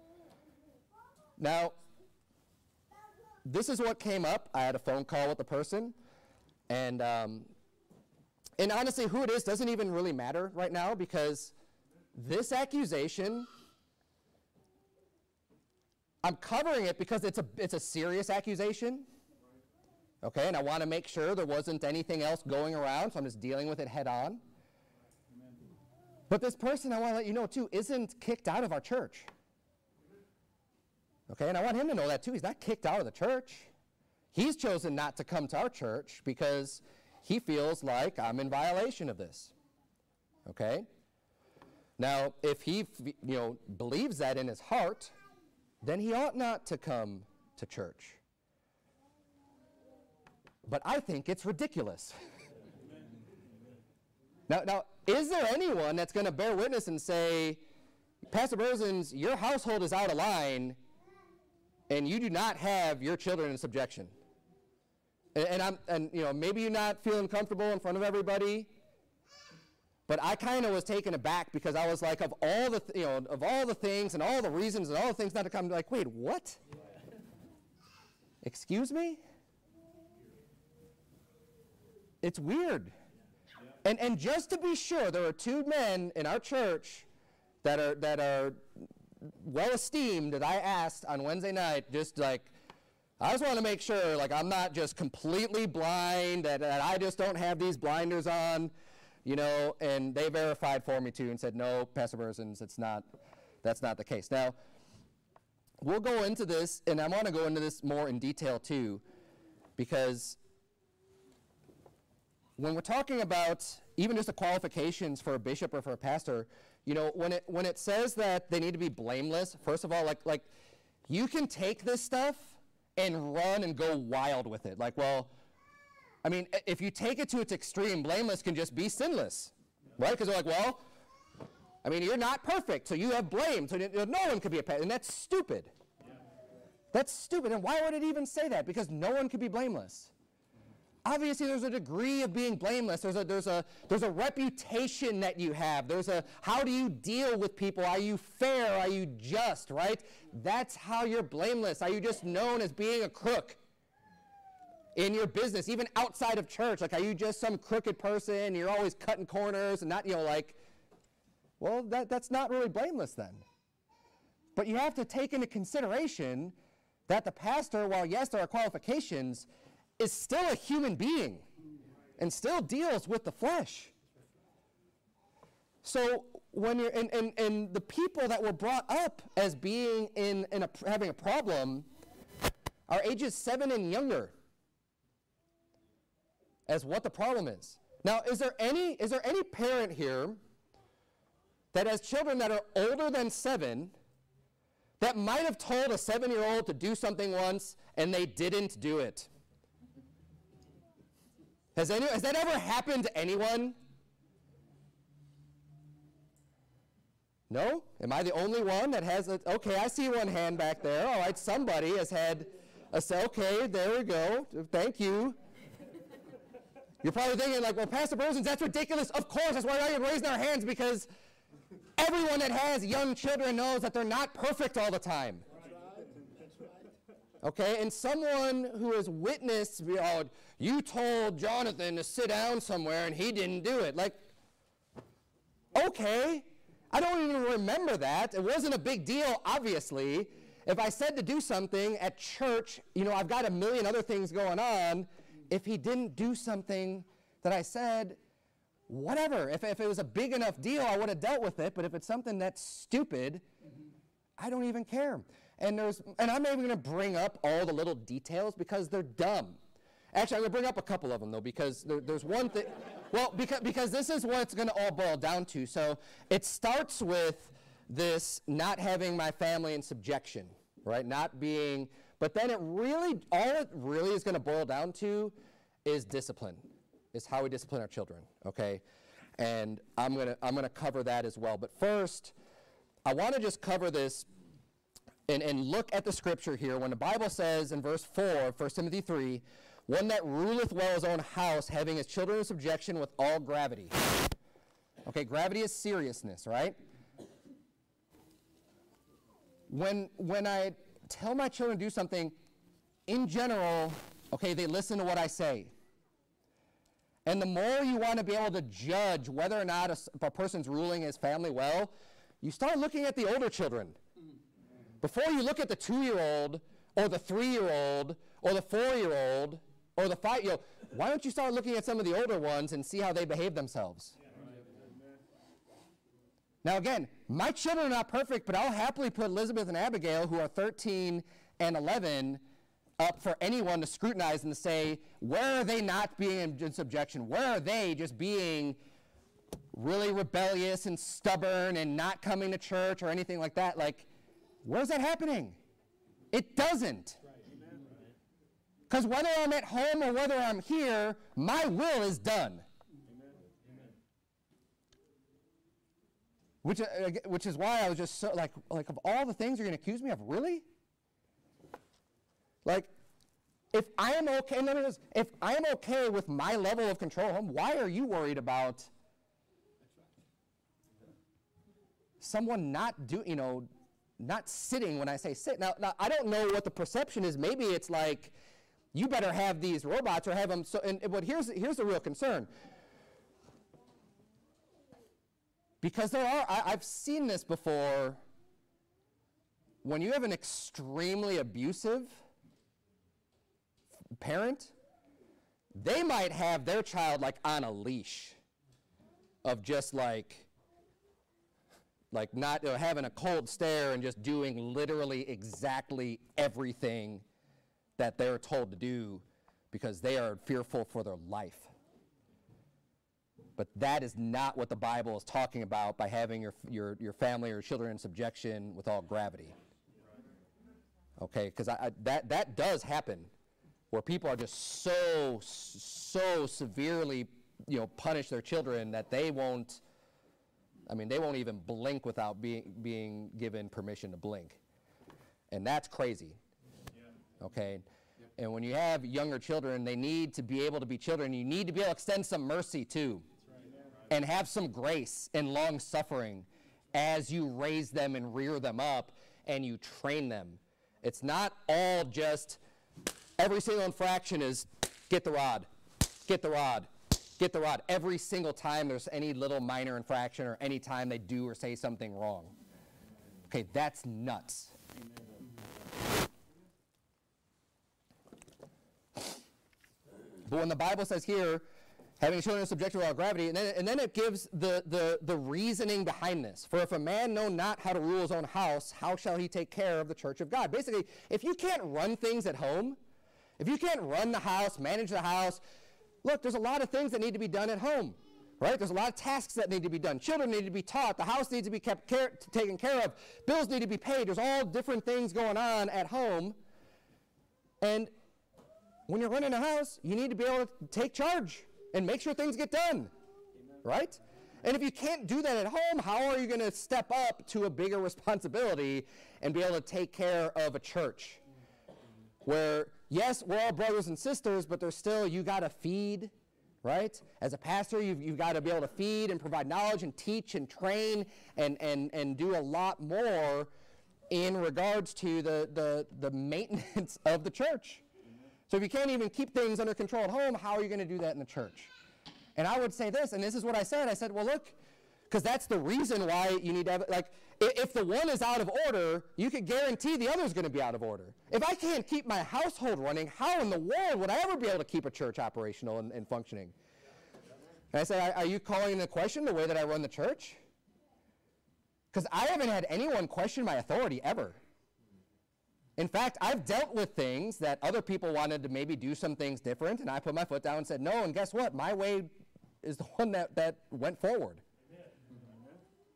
Now, this is what came up. I had a phone call with the person, and um, and honestly, who it is doesn't even really matter right now, because this accusation, I'm covering it because it's a it's a serious accusation. Okay, and I want to make sure there wasn't anything else going around, so I'm just dealing with it head on. But this person, I want to let you know too, isn't kicked out of our church. Okay, and I want him to know that too. He's not kicked out of the church. He's chosen not to come to our church because he feels like I'm in violation of this. Okay? Now, if he, you know, believes that in his heart, then he ought not to come to church. But I think it's ridiculous. now, now, is there anyone that's going to bear witness and say, Pastor Berzins, your household is out of line, and you do not have your children in subjection? And, and I'm, and you know, maybe you're not feeling comfortable in front of everybody, but I kind of was taken aback because I was like, of all the, th- you know, of all the things and all the reasons and all the things not to come, like, wait, what? Excuse me? It's weird. And and just to be sure, there are two men in our church that are that are well esteemed that I asked on Wednesday night, just like, I just want to make sure, like, I'm not just completely blind, that, that I just don't have these blinders on, you know, and they verified for me too and said, no, Pastor Berzins, it's not, that's not the case. Now, we'll go into this, and I want to go into this more in detail too, because when we're talking about even just the qualifications for a bishop or for a pastor, you know, when it when it says that they need to be blameless, first of all, like like you can take this stuff and run and go wild with it. Like, well, I mean, if you take it to its extreme, blameless can just be sinless, right? Because they're like, well, I mean, you're not perfect, so you have blame, so no one could be a pastor, and that's stupid. Yeah. That's stupid, and why would it even say that? Because no one could be blameless. Obviously, there's a degree of being blameless. There's a, there's a, there's a reputation that you have. There's a, how do you deal with people? Are you fair? Are you just, right? That's how you're blameless. Are you just known as being a crook in your business, even outside of church? Like, are you just some crooked person? You're always cutting corners and not, you know, like, well, that, that's not really blameless then. But you have to take into consideration that the pastor, while yes, there are qualifications, is still a human being and still deals with the flesh. So when you're, and, and, and the people that were brought up as being in, in a, having a problem are ages seven and younger as what the problem is. Now, is there any, is there any parent here that has children that are older than seven that might have told a seven-year-old to do something once and they didn't do it? Has, any, has that ever happened to anyone? No? Am I the only one that has a, okay, I see one hand back there. All right, somebody has had a, okay, there we go. Thank you. You're probably thinking like, well, Pastor Berzins, that's ridiculous. Of course, that's why we're not raising our hands, because everyone that has young children knows that they're not perfect all the time. Okay, and someone who has witnessed, oh, you told Jonathan to sit down somewhere and he didn't do it. Like, okay, I don't even remember that. It wasn't a big deal, obviously. If I said to do something at church, you know, I've got a million other things going on. If he didn't do something that I said, whatever. If, if it was a big enough deal, I would have dealt with it. But if it's something that's stupid, I don't even care. And there's, and I'm not even going to bring up all the little details because they're dumb. Actually, I'm going to bring up a couple of them, though, because there, there's one thing. Well, because, because this is what it's going to all boil down to. So it starts with this not having my family in subjection, right? Not being, but then it really, all it really is going to boil down to is discipline, is how we discipline our children, okay? And I'm going to I'm going to cover that as well. But first, I want to just cover this and, and look at the scripture here. When the Bible says in verse four, First Timothy three, one that ruleth well his own house, having his children in subjection with all gravity. Okay, gravity is seriousness, right? When, when I tell my children to do something, in general, okay, they listen to what I say. And the more you want to be able to judge whether or not a, if a person's ruling his family well, you start looking at the older children. Before you look at the two-year-old, or the three-year-old, or the four-year-old, or the five-year-old, why don't you start looking at some of the older ones and see how they behave themselves? Now again, my children are not perfect, but I'll happily put Elizabeth and Abigail, who are thirteen and eleven, up for anyone to scrutinize and to say, where are they not being in, in subjection? Where are they just being really rebellious and stubborn and not coming to church or anything like that? Like, where's that happening? It doesn't. Because whether I'm at home or whether I'm here, my will is done. Which, uh, which is why I was just so, like, like of all the things you're going to accuse me of, really? Like, if I am okay, no, no, no, if I am okay with my level of control at home, why are you worried about someone not do, you know, not sitting when I say sit? Now, now, I don't know what the perception is. Maybe it's like, you better have these robots or have them. So, and, but here's here's the real concern. Because there are, I, I've seen this before, when you have an extremely abusive parent, they might have their child like on a leash of just like, like not uh, having a cold stare and just doing literally exactly everything that they're told to do because they are fearful for their life. But that is not what the Bible is talking about by having your, your, your family or children in subjection with all gravity. Okay, because I, I, that, that does happen, where people are just so, so severely, you know, punish their children that they won't, I mean, they won't even blink without being, being given permission to blink. And that's crazy. Okay? And when you have younger children, they need to be able to be children. You need to be able to extend some mercy, too. And have some grace and long suffering as you raise them and rear them up and you train them. It's not all just every single infraction is get the rod, get the rod, get the rod. Every single time there's any little minor infraction or any time they do or say something wrong. Okay, that's nuts. But when the Bible says here, having children in subjection without gravity, and then, and then it gives the, the, the reasoning behind this. For if a man know not how to rule his own house, how shall he take care of the church of God? Basically, if you can't run things at home, if you can't run the house, manage the house, look, there's a lot of things that need to be done at home, right? There's a lot of tasks that need to be done. Children need to be taught. The house needs to be kept care, taken care of. Bills need to be paid. There's all different things going on at home. And when you're running a house, you need to be able to take charge and make sure things get done, right? And if you can't do that at home, how are you going to step up to a bigger responsibility and be able to take care of a church? Where, yes, we're all brothers and sisters, but there's still, you got to feed, right? As a pastor, you've, you've got to be able to feed and provide knowledge and teach and train and, and, and do a lot more in regards to the, the, the maintenance of the church. So if you can't even keep things under control at home, how are you going to do that in the church? And I would say this, and this is what I said. I said, well, look, because that's the reason why you need to have, like, if the one is out of order, you could guarantee the other is going to be out of order. If I can't keep my household running, how in the world would I ever be able to keep a church operational and, and functioning? And I said, are you calling into question the way that I run the church? Because I haven't had anyone question my authority ever. In fact, I've dealt with things that other people wanted to maybe do some things different, and I put my foot down and said, no, and guess what? My way is the one that, that went forward.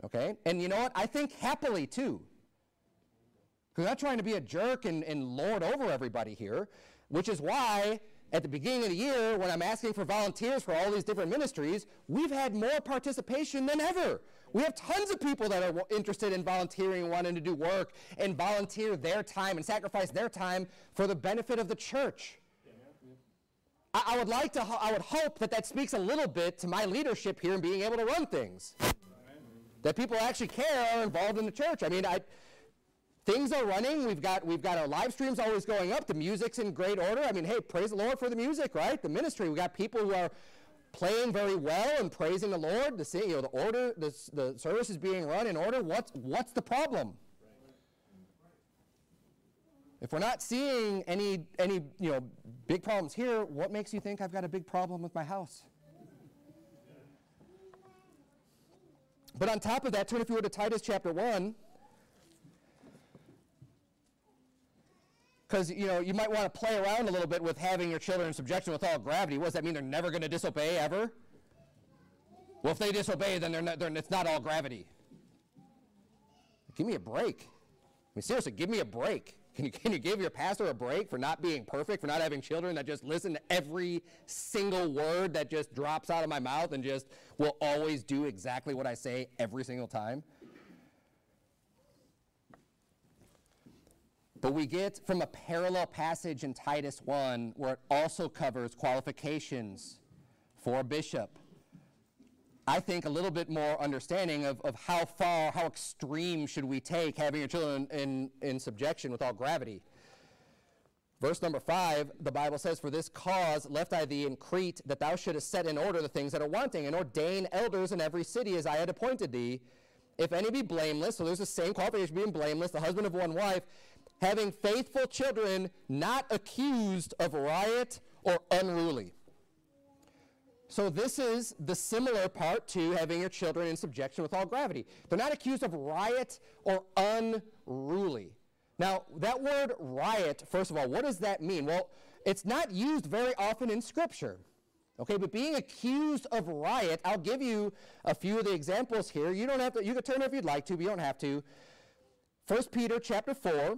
Okay? And you know what? I think happily too. Because I'm not trying to be a jerk and, and lord over everybody here, which is why at the beginning of the year, when I'm asking for volunteers for all these different ministries, we've had more participation than ever. We have tons of people that are interested in volunteering, wanting to do work, and volunteer their time and sacrifice their time for the benefit of the church. I, I would like to, I would hope that that speaks a little bit to my leadership here and being able to run things. That people actually care, are involved in the church. I mean, I, things are running. We've got, we've got our live streams always going up. The music's in great order. I mean, hey, praise the Lord for the music, right? The ministry. We got people who are playing very well and praising the Lord. The, you know, the order, the, the service is being run in order. What's, what's the problem? If we're not seeing any, any you know, big problems here, what makes you think I've got a big problem with my house? But on top of that, turn if you were to Titus chapter one, because you know you might want to play around a little bit with having your children in subjection with all gravity. What does that mean? They're never going to disobey ever? Well, if they disobey, then they're not, they're, it's not all gravity. Give me a break. I mean, seriously, give me a break. Can you, can you give your pastor a break for not being perfect, for not having children that just listen to every single word that just drops out of my mouth and just will always do exactly what I say every single time? But we get from a parallel passage in Titus one where it also covers qualifications for a bishop. I think a little bit more understanding of, of how far, how extreme should we take having your children in, in subjection with all gravity. Verse number five, the Bible says, "For this cause left I thee in Crete, that thou shouldest set in order the things that are wanting, and ordain elders in every city as I had appointed thee. If any be blameless," so there's the same qualification, being blameless, the husband of one wife, "having faithful children, not accused of riot or unruly." So this is the similar part to having your children in subjection with all gravity. They're not accused of riot or unruly. Now, that word riot, first of all, what does that mean? Well, it's not used very often in Scripture. Okay, but being accused of riot, I'll give you a few of the examples here. You don't have to, you can turn if you'd like to, but you don't have to. First Peter chapter four.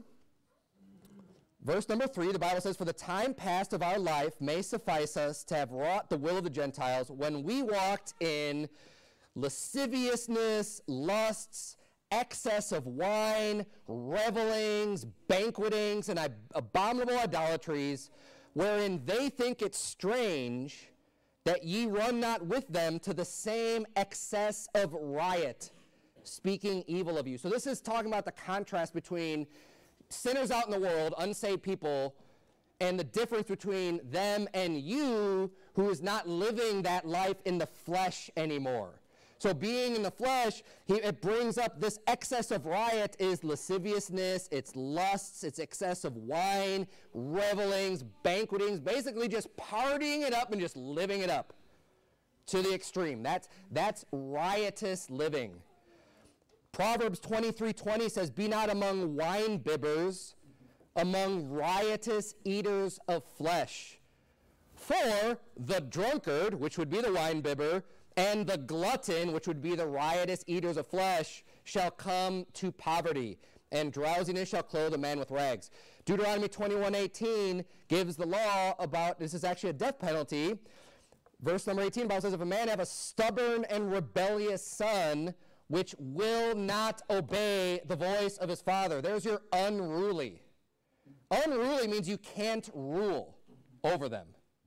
Verse number three, the Bible says, "For the time past of our life may suffice us to have wrought the will of the Gentiles when we walked in lasciviousness, lusts, excess of wine, revelings, banquetings, and abominable idolatries, wherein they think it strange that ye run not with them to the same excess of riot, speaking evil of you." So this is talking about the contrast between sinners out in the world, unsaved people, and the difference between them and you, who is not living that life in the flesh anymore. So being in the flesh, he, it brings up this excess of riot is lasciviousness, it's lusts, it's excess of wine, revelings, banquetings, basically just partying it up and just living it up to the extreme. That's, that's riotous living. Proverbs twenty-three twenty says, "Be not among wine bibbers, among riotous eaters of flesh. For the drunkard," which would be the wine bibber, "and the glutton," which would be the riotous eaters of flesh, "shall come to poverty, and drowsiness shall clothe a man with rags." Deuteronomy twenty-one eighteen gives the law about, this is actually a death penalty. Verse number eighteen, the Bible says, "If a man have a stubborn and rebellious son, which will not obey the voice of his father." There's your unruly. Unruly means you can't rule over them.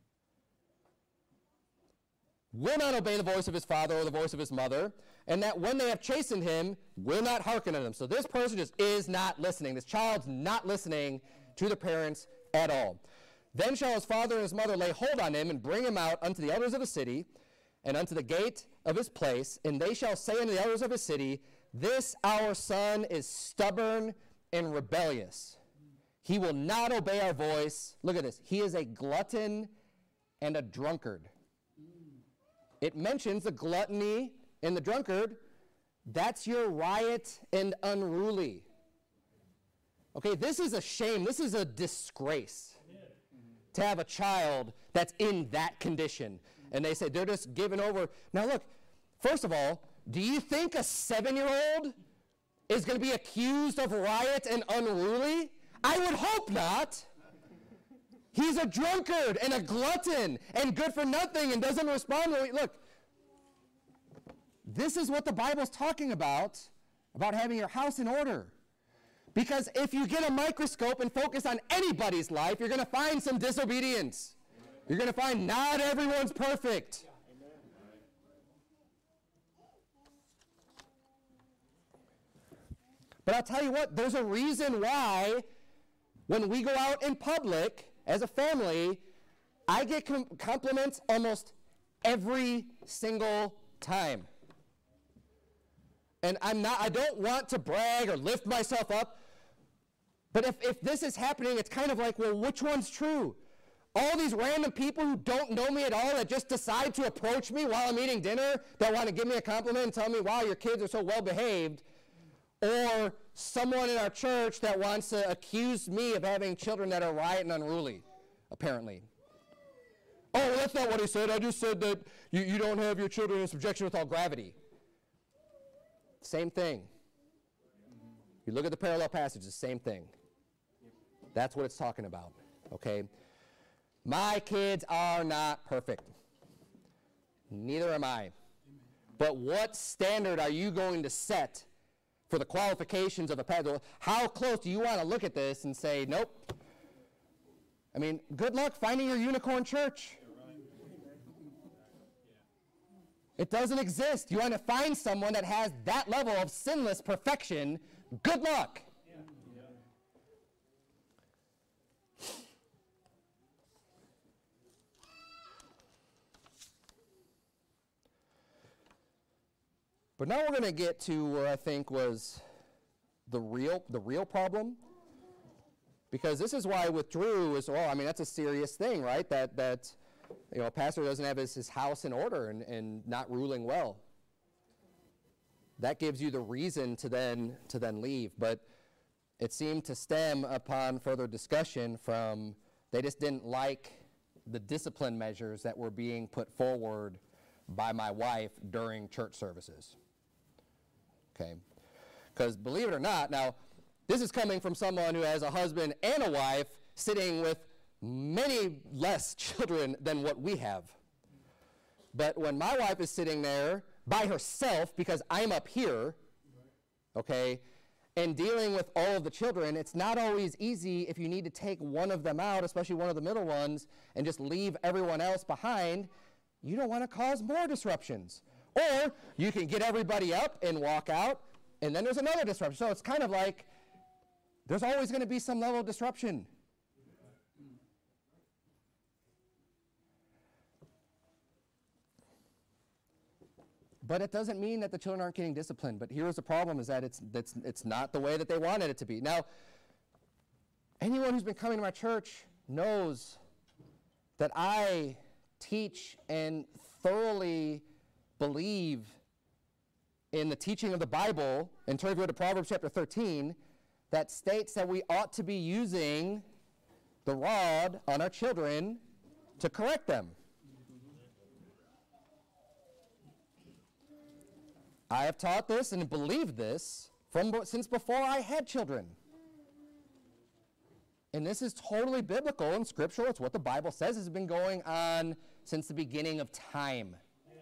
Will not obey the voice of his father or the voice of his mother, and that when they have chastened him, will not hearken to them. So this person just is not listening. This child's not listening to the parents at all. "Then shall his father and his mother lay hold on him and bring him out unto the elders of the city, and unto the gate of his place, and they shall say unto the elders of his city, This our son is stubborn and rebellious. He will not obey our voice." Look at this. "He is a glutton and a drunkard." It mentions the gluttony and the drunkard. That's your riot and unruly. Okay, this is a shame. This is a disgrace to have a child that's in that condition. And they say they're just given over. Now look, first of all, Do you think a seven-year-old is going to be accused of riot and unruly? I would hope not. He's a drunkard and a glutton and good for nothing and doesn't respond when we, look, this is what the Bible's talking about, about having your house in order. Because if you get a microscope and focus on anybody's life, you're going to find some disobedience. You're going to find not everyone's perfect. But I'll tell you what, there's a reason why when we go out in public as a family, I get com- compliments almost every single time. And I'm not, I don't want to brag or lift myself up, but if, if this is happening, it's kind of like, well, which one's true? All these random people who don't know me at all that just decide to approach me while I'm eating dinner, that want to give me a compliment and tell me, wow, your kids are so well behaved, or someone in our church that wants to accuse me of having children that are riot and unruly, apparently. Oh, well, that's not what he said. I just said that you, you don't have your children in subjection with all gravity. Same thing. You look at the parallel passages, same thing. That's what it's talking about, okay? My kids are not perfect. Neither am I. But what standard are you going to set for the qualifications of a pastor? How close do you want to look at this and say, nope? I mean, good luck finding your unicorn church. It doesn't exist. You want to find someone that has that level of sinless perfection, good luck. But now we're going to get to where I think was the real the real problem. Because this is why I withdrew as well. I mean, that's a serious thing, right? That that you know, a pastor doesn't have his, his house in order and, and not ruling well. That gives you the reason to then to then leave. But it seemed to stem upon further discussion from they just didn't like the discipline measures that were being put forward by my wife during church services. Okay? Because believe it or not, now, this is coming from someone who has a husband and a wife sitting with many less children than what we have. But when my wife is sitting there by herself, because I'm up here, okay, and dealing with all of the children, it's not always easy if you need to take one of them out, especially one of the middle ones, and just leave everyone else behind. You don't want to cause more disruptions. Or you can get everybody up and walk out, and then there's another disruption. So it's kind of like there's always going to be some level of disruption. But it doesn't mean that the children aren't getting disciplined. But here's the problem, is that it's, it's, it's not the way that they wanted it to be. Now, anyone who's been coming to my church knows that I teach and thoroughly believe in the teaching of the Bible, and turn to Proverbs chapter thirteen, that states that we ought to be using the rod on our children to correct them. I have taught this and believed this from since before I had children. And this is totally biblical and scriptural. It's what the Bible says has been going on since the beginning of time.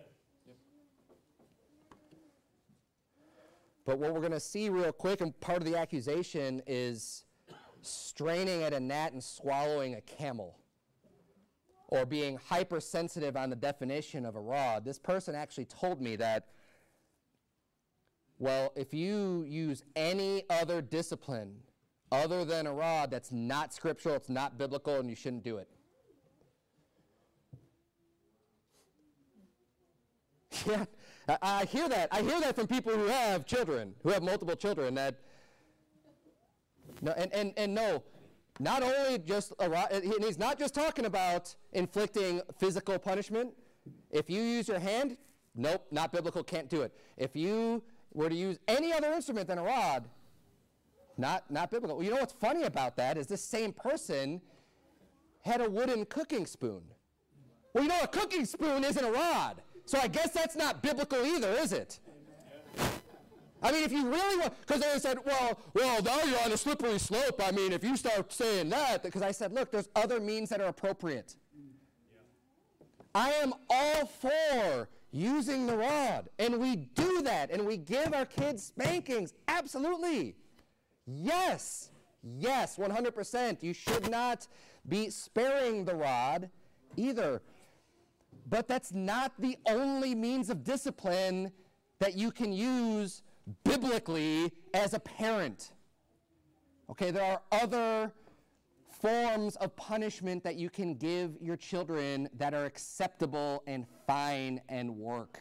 But what we're going to see real quick, and part of the accusation, is straining at a gnat and swallowing a camel, or being hypersensitive on the definition of a rod. This person actually told me that, well, if you use any other discipline other than a rod that's not scriptural, it's not biblical, and you shouldn't do it. Yeah, I, I hear that. I hear that from people who have children, who have multiple children. That no, and, and, and no, not only just a rod, and he's not just talking about inflicting physical punishment. If you use your hand, nope, not biblical, can't do it. If you were to use any other instrument than a rod, not, not biblical. Well, you know what's funny about that is this same person had a wooden cooking spoon. Well, you know, a cooking spoon isn't a rod. So I guess that's not biblical either, is it? I mean, if you really want, because they said, well, well, now you're on a slippery slope. I mean, if you start saying that, because I said, look, there's other means that are appropriate. I am all for using the rod, and we do that, and we give our kids spankings. Absolutely. Yes. Yes, one hundred percent. You should not be sparing the rod either. But that's not the only means of discipline that you can use biblically as a parent. Okay, there are other forms of punishment that you can give your children that are acceptable and fine and work.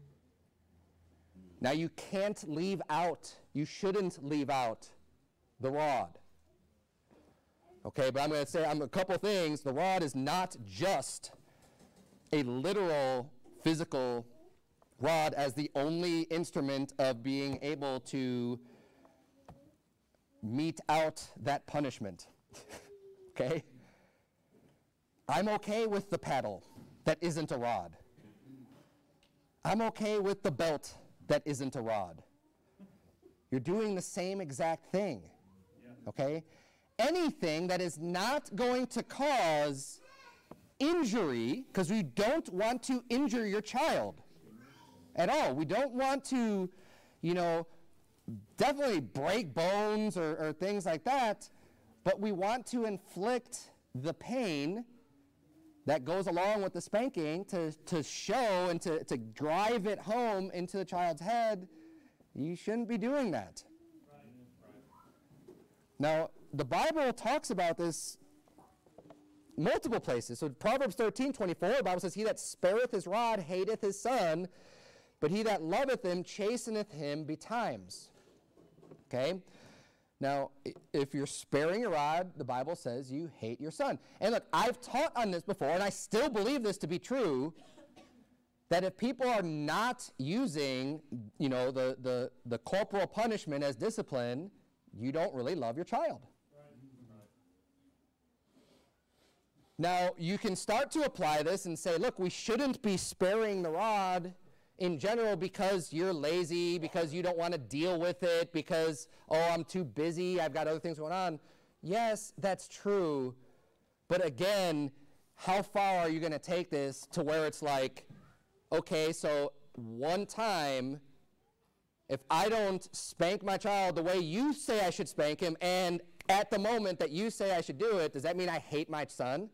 Now, you can't leave out, you shouldn't leave out the rod. Okay, but I'm going to say I'm a couple things. The rod is not just a literal physical rod as the only instrument of being able to mete out that punishment. Okay? I'm okay with the paddle that isn't a rod. I'm okay with the belt that isn't a rod. You're doing the same exact thing. Okay? Anything that is not going to cause injury, because we don't want to injure your child at all. We don't want to, you know, definitely break bones or, or things like that, but we want to inflict the pain that goes along with the spanking to, to show and to, to drive it home into the child's head. You shouldn't be doing that. Right. Right. Now, the Bible talks about this multiple places. So Proverbs thirteen twenty-four, the Bible says, he that spareth his rod hateth his son, but he that loveth him chasteneth him betimes. Okay? Now, if you're sparing your rod, the Bible says you hate your son. And look, I've taught on this before, and I still believe this to be true, that if people are not using, you know, the, the, the corporal punishment as discipline, you don't really love your child. Now, you can start to apply this and say, look, we shouldn't be sparing the rod in general because you're lazy, because you don't want to deal with it, because, oh, I'm too busy, I've got other things going on. Yes, that's true. But again, how far are you going to take this to where it's like, okay, so one time, if I don't spank my child the way you say I should spank him, and at the moment that you say I should do it, does that mean I hate my son?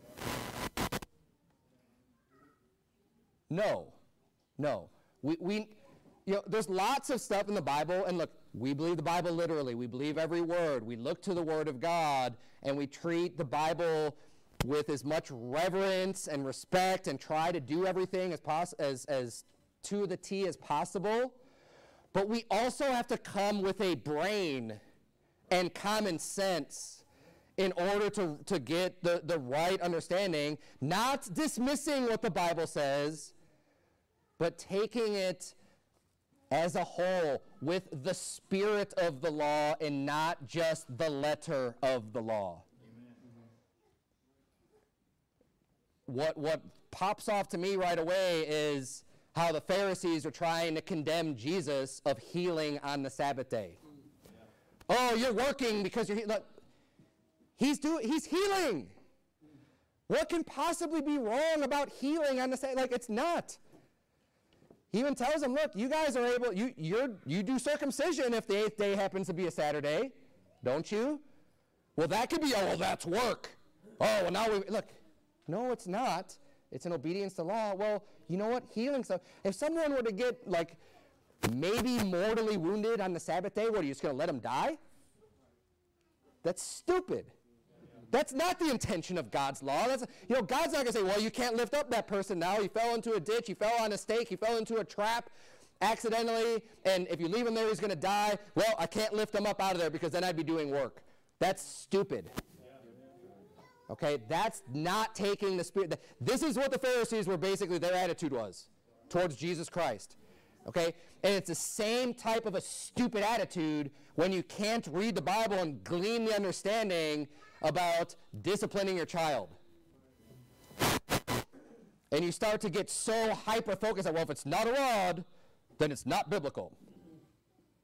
No. No. We, we, you know, there's lots of stuff in the Bible, and look, we believe the Bible literally. We believe every word. We look to the Word of God, and we treat the Bible with as much reverence and respect and try to do everything as, pos- as, as to the T as possible. But we also have to come with a brain and common sense in order to, to get the, the right understanding, not dismissing what the Bible says, but taking it as a whole with the spirit of the law and not just the letter of the law. Amen. What, what pops off to me right away is how the Pharisees are trying to condemn Jesus of healing on the Sabbath day. Yeah. Oh, you're working because you're he- look, he's doing he's healing. What can possibly be wrong about healing on the Sabbath? Like, it's not. He even tells them, look, you guys are able, you you're, you do circumcision if the eighth day happens to be a Saturday, don't you? Well, that could be, oh, well, that's work. Oh, well, now we, look, no, it's not. It's an obedience to law. Well, you know what? Healing stuff. If someone were to get, like, maybe mortally wounded on the Sabbath day, what, are you just going to let them die? That's stupid. That's not the intention of God's law. That's, you know, God's not going to say, well, you can't lift up that person now. He fell into a ditch. He fell on a stake. He fell into a trap accidentally. And if you leave him there, he's going to die. Well, I can't lift him up out of there because then I'd be doing work. That's stupid. Okay, that's not taking the spirit. This is what the Pharisees were basically, their attitude was towards Jesus Christ. Okay, and it's the same type of a stupid attitude when you can't read the Bible and glean the understanding about disciplining your child. And you start to get so hyper-focused that, well, if it's not a rod, then it's not biblical.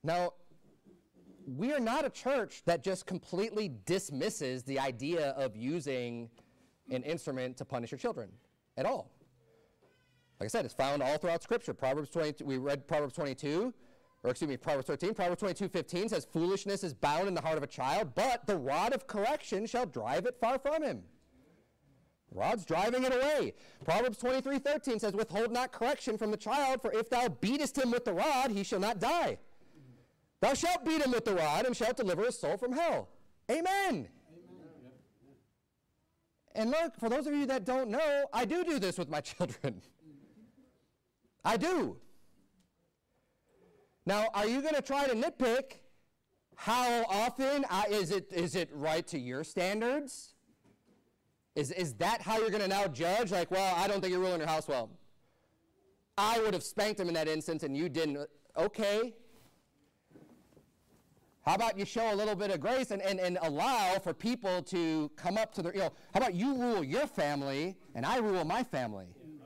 Now, we are not a church that just completely dismisses the idea of using an instrument to punish your children at all. Like I said, it's found all throughout Scripture. Proverbs twenty-two, we read Proverbs twenty-two, or excuse me, Proverbs thirteen. Proverbs twenty-two fifteen says, foolishness is bound in the heart of a child, but the rod of correction shall drive it far from him. Rod's driving it away. Proverbs twenty-three thirteen says, withhold not correction from the child, for if thou beatest him with the rod, he shall not die. Thou shalt beat him with the rod, and shalt deliver his soul from hell. Amen. Amen. And look, for those of you that don't know, I do do this with my children. I do. Now, are you going to try to nitpick how often? I, is it is it right to your standards? Is, is that how you're going to now judge? Like, well, I don't think you're ruling your house well. I would have spanked him in that instance, and you didn't. Okay. How about you show a little bit of grace and, and, and allow for people to come up to their, you know, how about you rule your family and I rule my family?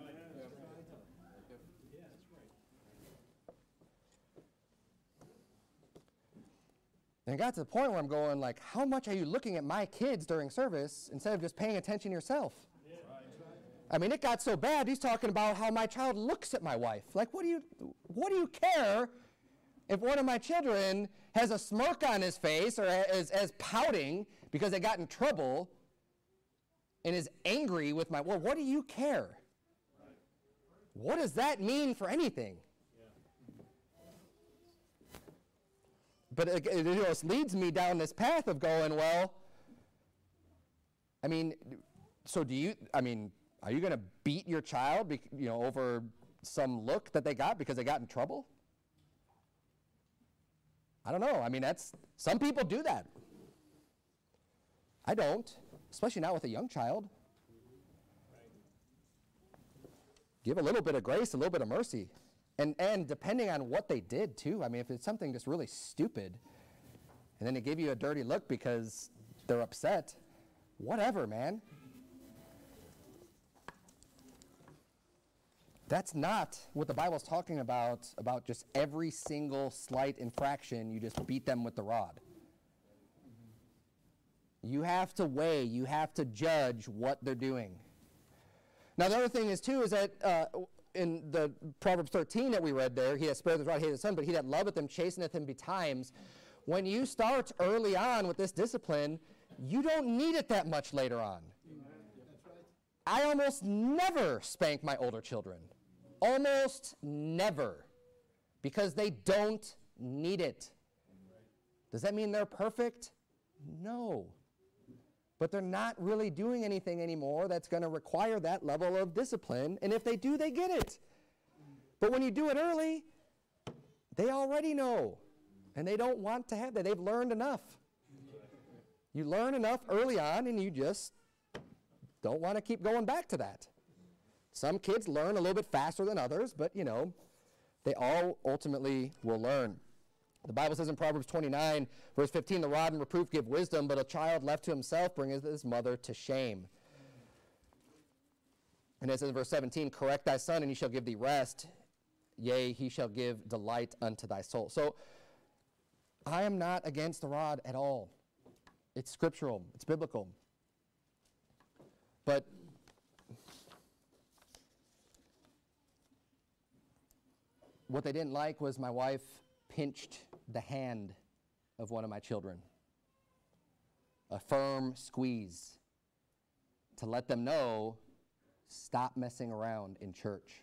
And it got to the point where I'm going like, how much are you looking at my kids during service instead of just paying attention to yourself? Yeah. I mean, it got so bad, he's talking about how my child looks at my wife. Like, what do you, what do you care if one of my children has a smirk on his face or is, is pouting because they got in trouble and is angry with my, well, what do you care? Right. What does that mean for anything? Yeah. But it, it, you know, it leads me down this path of going, well, I mean, so do you, I mean, are you going to beat your child, be, you know, over some look that they got because they got in trouble? I don't know. I mean, that's, some people do that. I don't, especially not with a young child. Give a little bit of grace, a little bit of mercy. And, and depending on what they did, too. I mean, if it's something just really stupid, and then they give you a dirty look because they're upset, whatever, man. That's not what the Bible's talking about, about just every single slight infraction, you just beat them with the rod. You have to weigh, you have to judge what they're doing. Now, the other thing is, too, is that uh, in the Proverbs thirteen that we read there, he has spared his rod, hated his son, but he that loveth him chasteneth him betimes. When you start early on with this discipline, you don't need it that much later on. I almost never spank my older children. Almost never. Because they don't need it. Does that mean they're perfect? No. But they're not really doing anything anymore that's going to require that level of discipline. And if they do, they get it. But when you do it early, they already know. And they don't want to have that. They've learned enough. You learn enough early on, and you just don't want to keep going back to that. Some kids learn a little bit faster than others, but, you know, they all ultimately will learn. The Bible says in Proverbs twenty-nine, verse fifteen, the rod and reproof give wisdom, but a child left to himself bringeth his mother to shame. And it says in verse seventeen, correct thy son, and he shall give thee rest. Yea, he shall give delight unto thy soul. So, I am not against the rod at all. It's scriptural. It's biblical. But what they didn't like was my wife pinched the hand of one of my children. A firm squeeze to let them know, stop messing around in church.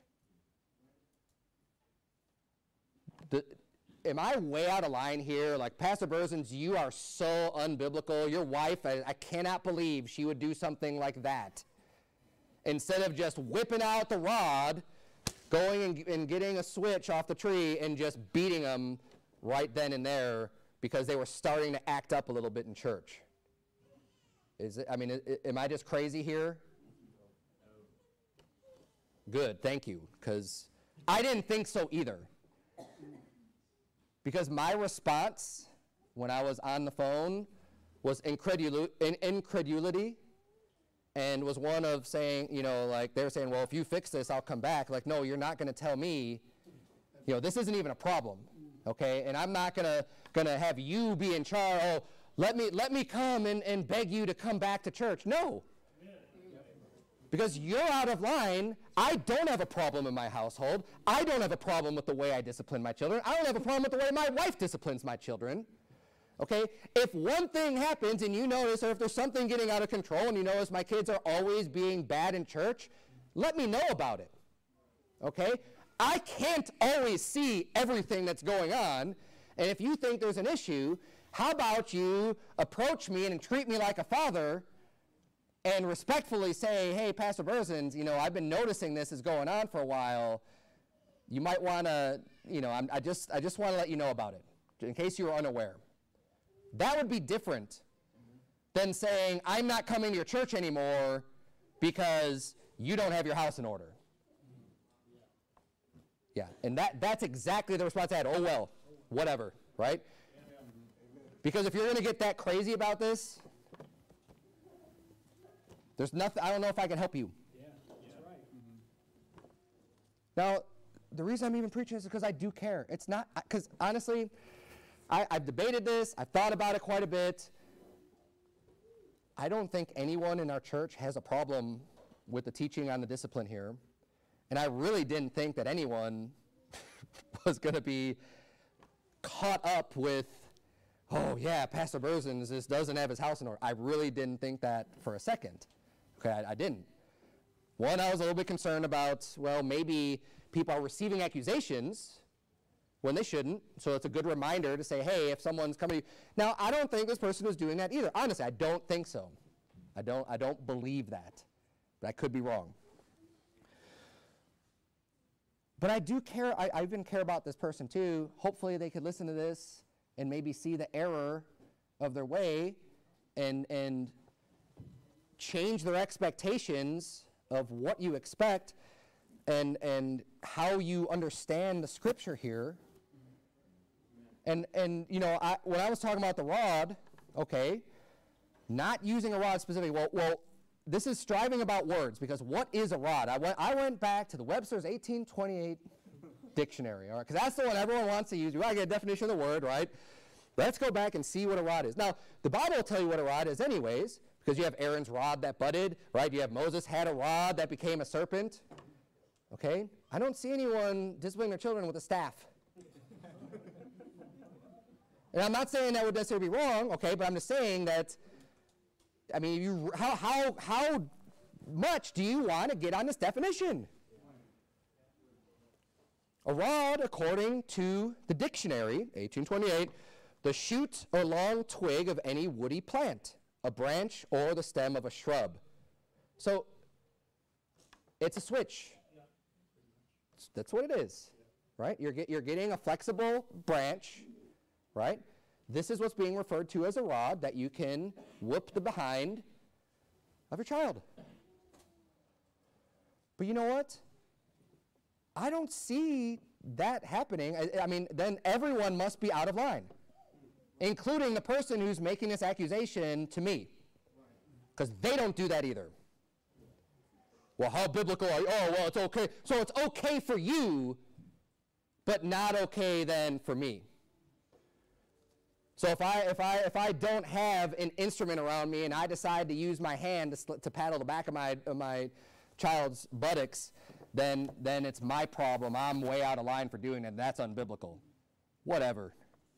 The, am I way out of line here? Like, Pastor Berzins, you are so unbiblical. Your wife, I, I cannot believe she would do something like that. Instead of just whipping out the rod, going and, and getting a switch off the tree and just beating them right then and there because they were starting to act up a little bit in church. Is it, I mean, it, am I just crazy here? Good, thank you, because I didn't think so either. Because my response when I was on the phone was incredul- in- incredulity. And was one of saying, you know, like, they're saying, well, if you fix this, I'll come back. Like, no, you're not going to tell me, you know, this isn't even a problem. okay? And I'm not gonna gonna have you be in charge. Oh, let me let me come and, and beg you to come back to church. No. Because you're out of line. I don't have a problem in my household. I don't have a problem with the way I discipline my children. I don't have a problem with the way my wife disciplines my children. Okay? If one thing happens and you notice, or if there's something getting out of control and you notice my kids are always being bad in church, let me know about it. Okay? I can't always see everything that's going on. And if you think there's an issue, how about you approach me and treat me like a father and respectfully say, hey, Pastor Berzins, you know, I've been noticing this is going on for a while. You might want to, you know, I'm, I just, I just want to let you know about it, in case you were unaware. That would be different than saying, I'm not coming to your church anymore because you don't have your house in order. Yeah, and that, that's exactly the response I had. Oh, well, whatever, right? Because if you're going to get that crazy about this, there's nothing, I don't know if I can help you. Yeah, that's right. Now, the reason I'm even preaching is because I do care. It's not, because honestly, I, I've debated this, I've thought about it quite a bit. I don't think anyone in our church has a problem with the teaching on the discipline here. And I really didn't think that anyone was going to be caught up with, oh yeah, Pastor Berzins just doesn't have his house in order. I really didn't think that for a second. Okay, I, I didn't. One, I was a little bit concerned about, well, maybe people are receiving accusations when they shouldn't, so it's a good reminder to say, hey, if someone's coming to you. Now, I don't think this person was doing that either. Honestly, I don't think so. I don't, I don't believe that, but I could be wrong. But I do care, I, I even care about this person too. Hopefully they could listen to this and maybe see the error of their way and, and change their expectations of what you expect and, and how you understand the scripture here. And, and you know, I, when I was talking about the rod, okay, not using a rod specifically, well, well, this is striving about words, because what is a rod? I went, I went back to the Webster's eighteen twenty-eight dictionary, all right, because that's the one everyone wants to use. We got to get a definition of the word, right? Let's go back and see what a rod is. Now, the Bible will tell you what a rod is anyways, because you have Aaron's rod that budded, right? You have Moses had a rod that became a serpent, okay? I don't see anyone disciplining their children with a staff. And I'm not saying that would necessarily be wrong, okay, but I'm just saying that, I mean, you, how, how, how much do you want to get on this definition? A rod, according to the dictionary, eighteen twenty-eight, the shoot or long twig of any woody plant, a branch or the stem of a shrub. So, it's a switch. That's what it is, right? You're, get, you're getting a flexible branch, right? This is what's being referred to as a rod that you can whoop the behind of your child. But you know what? I don't see that happening. I, I mean, then everyone must be out of line, including the person who's making this accusation to me, because they don't do that either. Well, how biblical are you? Oh, well, it's okay. So it's okay for you, but not okay then for me. So if I, if I, if I don't have an instrument around me and I decide to use my hand to, sl- to paddle the back of my, of my child's buttocks, then, then it's my problem. I'm way out of line for doing it. That's unbiblical. Whatever.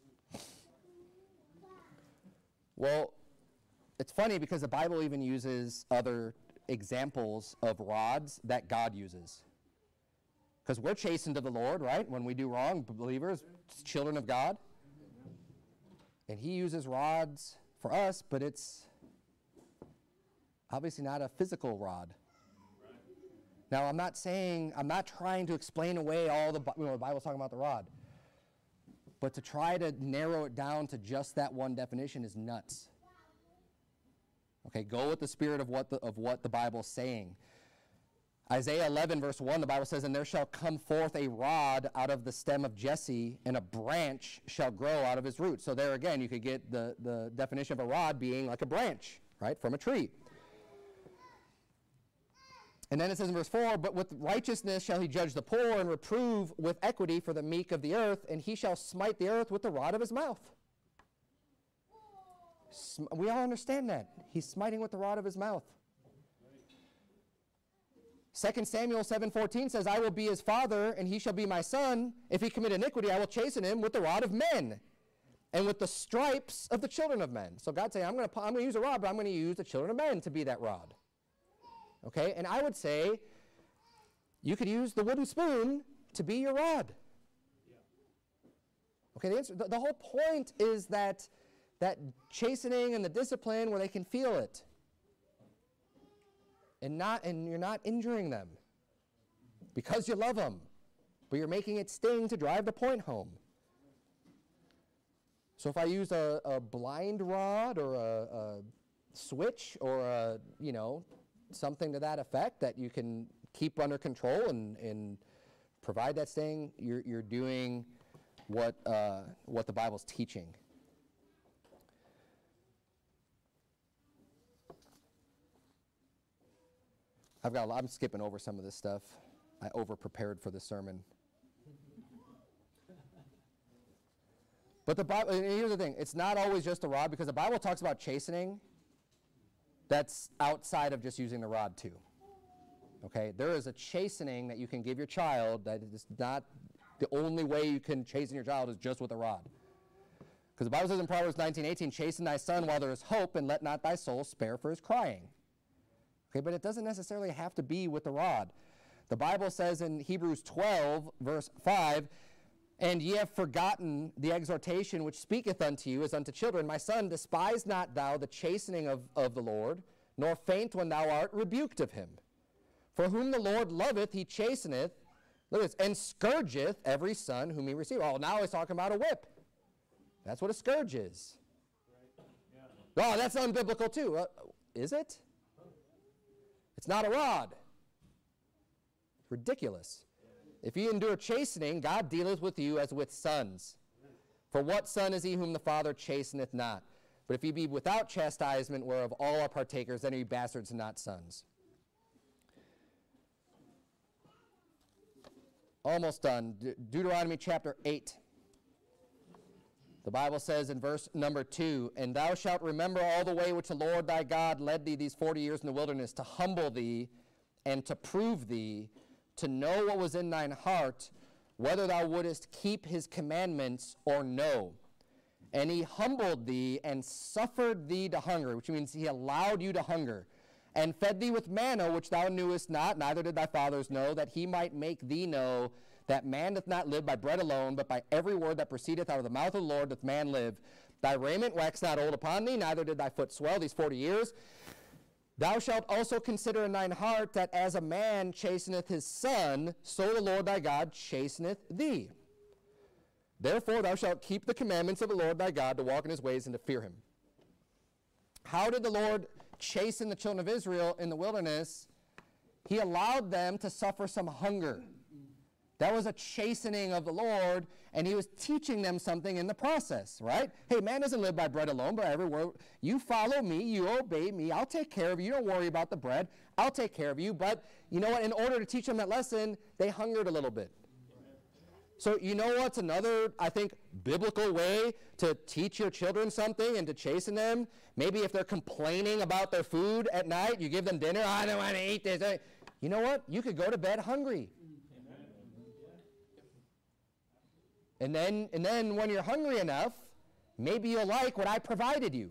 Well, it's funny because the Bible even uses other examples of rods that God uses. Because we're chastened to the Lord, right? When we do wrong, believers, children of God. And he uses rods for us, but it's obviously not a physical rod. Now, I'm not saying, I'm not trying to explain away all the, you know, the Bible's talking about the rod. But to try to narrow it down to just that one definition is nuts. Okay, go with the spirit of what the, of what the Bible's saying. Isaiah eleven, verse one, the Bible says, and there shall come forth a rod out of the stem of Jesse, and a branch shall grow out of his roots. So there again, you could get the, the definition of a rod being like a branch, right, from a tree. And then it says in verse four, but with righteousness shall he judge the poor and reprove with equity for the meek of the earth, and he shall smite the earth with the rod of his mouth. Sm- we all understand that. He's smiting with the rod of his mouth. Second Samuel seven fourteen says, I will be his father, and he shall be my son. If he commit iniquity, I will chasten him with the rod of men and with the stripes of the children of men. So God's saying, I'm going to I'm going to use a rod, but I'm going to use the children of men to be that rod. Okay? And I would say you could use the wooden spoon to be your rod. Okay, the, answer, the, the whole point is that, that chastening and the discipline where they can feel it. And, not, and you're not injuring them because you love them, but you're making it sting to drive the point home. So if I use a, a blind rod or a, a switch or a, you know, something to that effect that you can keep under control and, and provide that sting, you're, you're doing what, uh, what the Bible's teaching. I've got. A lot, I'm skipping over some of this stuff. I over-prepared for the sermon. But the Bible, and here's the thing, it's not always just the rod, because the Bible talks about chastening that's outside of just using the rod too. Okay? There is a chastening that you can give your child that is not the only way you can chasten your child is just with a rod. Because the Bible says in Proverbs nineteen eighteen, chasten thy son while there is hope, and let not thy soul spare for his crying. Okay, but it doesn't necessarily have to be with the rod. The Bible says in Hebrews twelve, verse five, and ye have forgotten the exhortation which speaketh unto you as unto children. My son, despise not thou the chastening of, of the Lord, nor faint when thou art rebuked of him. For whom the Lord loveth, he chasteneth, look at this, and scourgeth every son whom he receiveth. Oh, now he's talking about a whip. That's what a scourge is. Right. Yeah. Oh, that's unbiblical too. Uh, is it? It's not a rod. It's ridiculous. If ye endure chastening, God dealeth with you as with sons. For what son is he whom the Father chasteneth not? But if ye be without chastisement, whereof all are partakers, then are ye bastards and not sons. Almost done. De- Deuteronomy chapter eight. The Bible says in verse number two, and thou shalt remember all the way which the Lord thy God led thee these forty years in the wilderness, to humble thee and to prove thee, to know what was in thine heart, whether thou wouldest keep his commandments or no. And he humbled thee and suffered thee to hunger, which means he allowed you to hunger, and fed thee with manna which thou knewest not, neither did thy fathers know, that he might make thee know that man doth not live by bread alone, but by every word that proceedeth out of the mouth of the Lord doth man live. Thy raiment waxed not old upon thee, neither did thy foot swell these forty years. Thou shalt also consider in thine heart that as a man chasteneth his son, so the Lord thy God chasteneth thee. Therefore thou shalt keep the commandments of the Lord thy God, to walk in his ways and to fear him. How did the Lord chasten the children of Israel in the wilderness? He allowed them to suffer some hunger. That was a chastening of the Lord, and he was teaching them something in the process, right? Hey, man doesn't live by bread alone, but every word. You follow me, you obey me, I'll take care of you. You don't worry about the bread. I'll take care of you. But you know what? In order to teach them that lesson, they hungered a little bit. So you know what's another, I think, biblical way to teach your children something and to chasten them? Maybe if they're complaining about their food at night, you give them dinner, oh, I don't want to eat this. You know what? You could go to bed hungry. And then, and then when you're hungry enough, maybe you'll like what I provided you.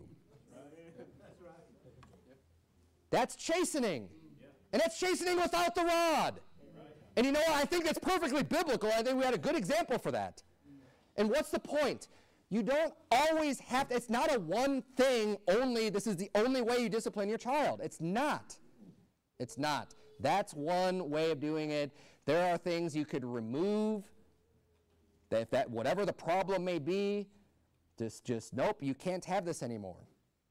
That's chastening. And that's chastening without the rod. And you know what? I think that's perfectly biblical. I think we had a good example for that. And what's the point? You don't always have to, it's not a one thing only, this is the only way you discipline your child. It's not. It's not. That's one way of doing it. There are things you could remove. That if that, whatever the problem may be, just, just, nope, you can't have this anymore.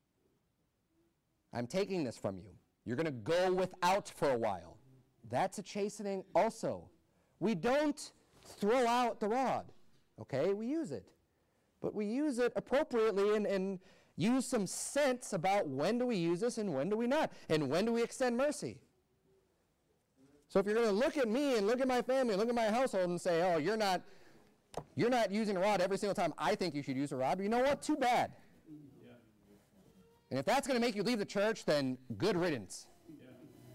I'm taking this from you. You're going to go without for a while. That's a chastening also. We don't throw out the rod, okay? We use it. But we use it appropriately and, and use some sense about when do we use this and when do we not, and when do we extend mercy. So if you're going to look at me and look at my family and look at my household and say, oh, you're not, you're not using a rod every single time I think you should use a rod, you know what? Too bad. Yeah. And if that's going to make you leave the church, then good riddance. Yeah.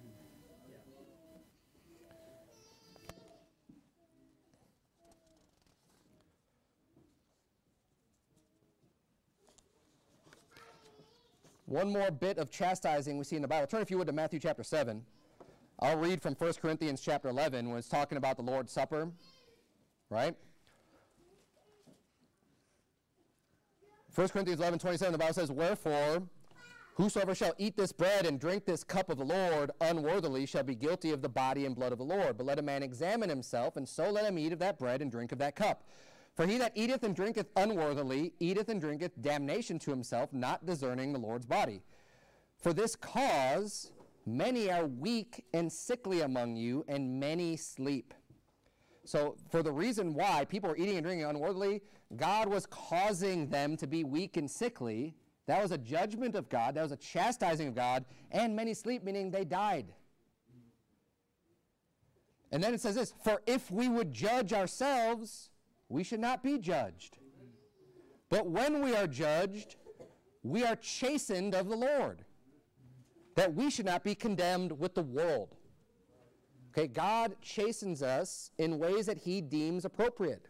One more bit of chastising we see in the Bible. Turn, if you would, to Matthew chapter seven. I'll read from First Corinthians chapter eleven when it's talking about the Lord's Supper, right? First Corinthians eleven twenty-seven, the Bible says, wherefore, whosoever shall eat this bread and drink this cup of the Lord unworthily shall be guilty of the body and blood of the Lord. But let a man examine himself, and so let him eat of that bread and drink of that cup. For he that eateth and drinketh unworthily eateth and drinketh damnation to himself, not discerning the Lord's body. For this cause many are weak and sickly among you, and many sleep. So for the reason why people are eating and drinking unworthily, God was causing them to be weak and sickly. That was a judgment of God. That was a chastising of God. And many sleep, meaning they died. And then it says this, for if we would judge ourselves, we should not be judged. But when we are judged, we are chastened of the Lord, that we should not be condemned with the world. Okay, God chastens us in ways that he deems appropriate.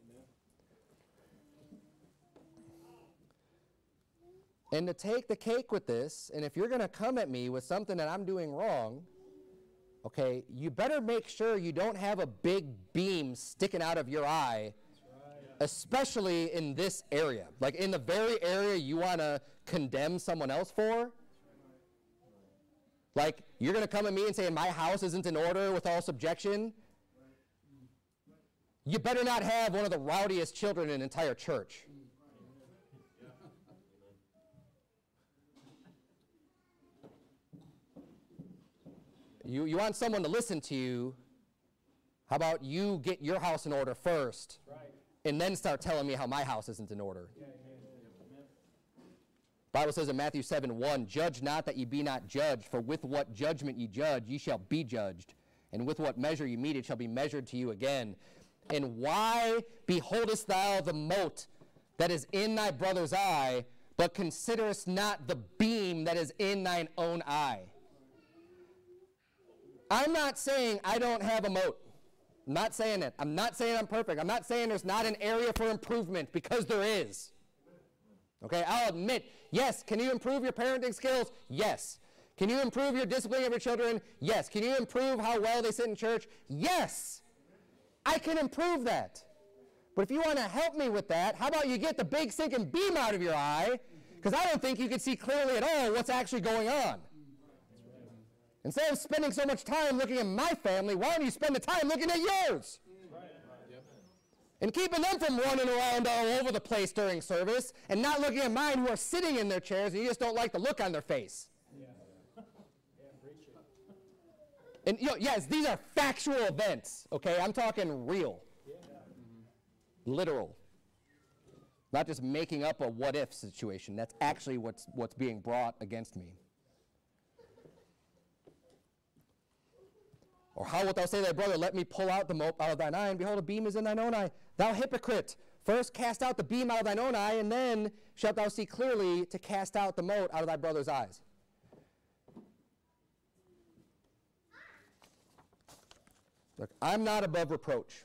And to take the cake with this, and if you're going to come at me with something that I'm doing wrong, okay, you better make sure you don't have a big beam sticking out of your eye, especially in this area. Like in the very area you want to condemn someone else for. Like, you're going to come at me and say, my house isn't in order with all subjection? You better not have one of the rowdiest children in an entire church. You, you want someone to listen to you, how about you get your house in order first, and then start telling me how my house isn't in order? Bible says in Matthew seven one, judge not that ye be not judged, for with what judgment ye judge, ye shall be judged. And with what measure ye mete, it shall be measured to you again. And why beholdest thou the mote that is in thy brother's eye, but considerest not the beam that is in thine own eye? I'm not saying I don't have a mote. I'm not saying it. I'm not saying I'm perfect. I'm not saying there's not an area for improvement, because there is. Okay, I'll admit, yes, can you improve your parenting skills? Yes. Can you improve your discipline of your children? Yes. Can you improve how well they sit in church? Yes. I can improve that. But if you want to help me with that, how about you get the big sinking beam out of your eye, because I don't think you can see clearly at all what's actually going on. Instead of spending so much time looking at my family, why don't you spend the time looking at yours? And keeping them from running around all over the place during service, and not looking at mine who are sitting in their chairs and you just don't like the look on their face. Yeah. And you know, yes, these are factual events, okay? I'm talking real. Yeah. Mm-hmm. Literal. Not just making up a what-if situation. That's actually what's, what's being brought against me. Or how wilt thou say to thy brother, let me pull out the mote out of thine eye, and behold, a beam is in thine own eye? Thou hypocrite, first cast out the beam out of thine own eye, and then shalt thou see clearly to cast out the mote out of thy brother's eyes. Look, I'm not above reproach.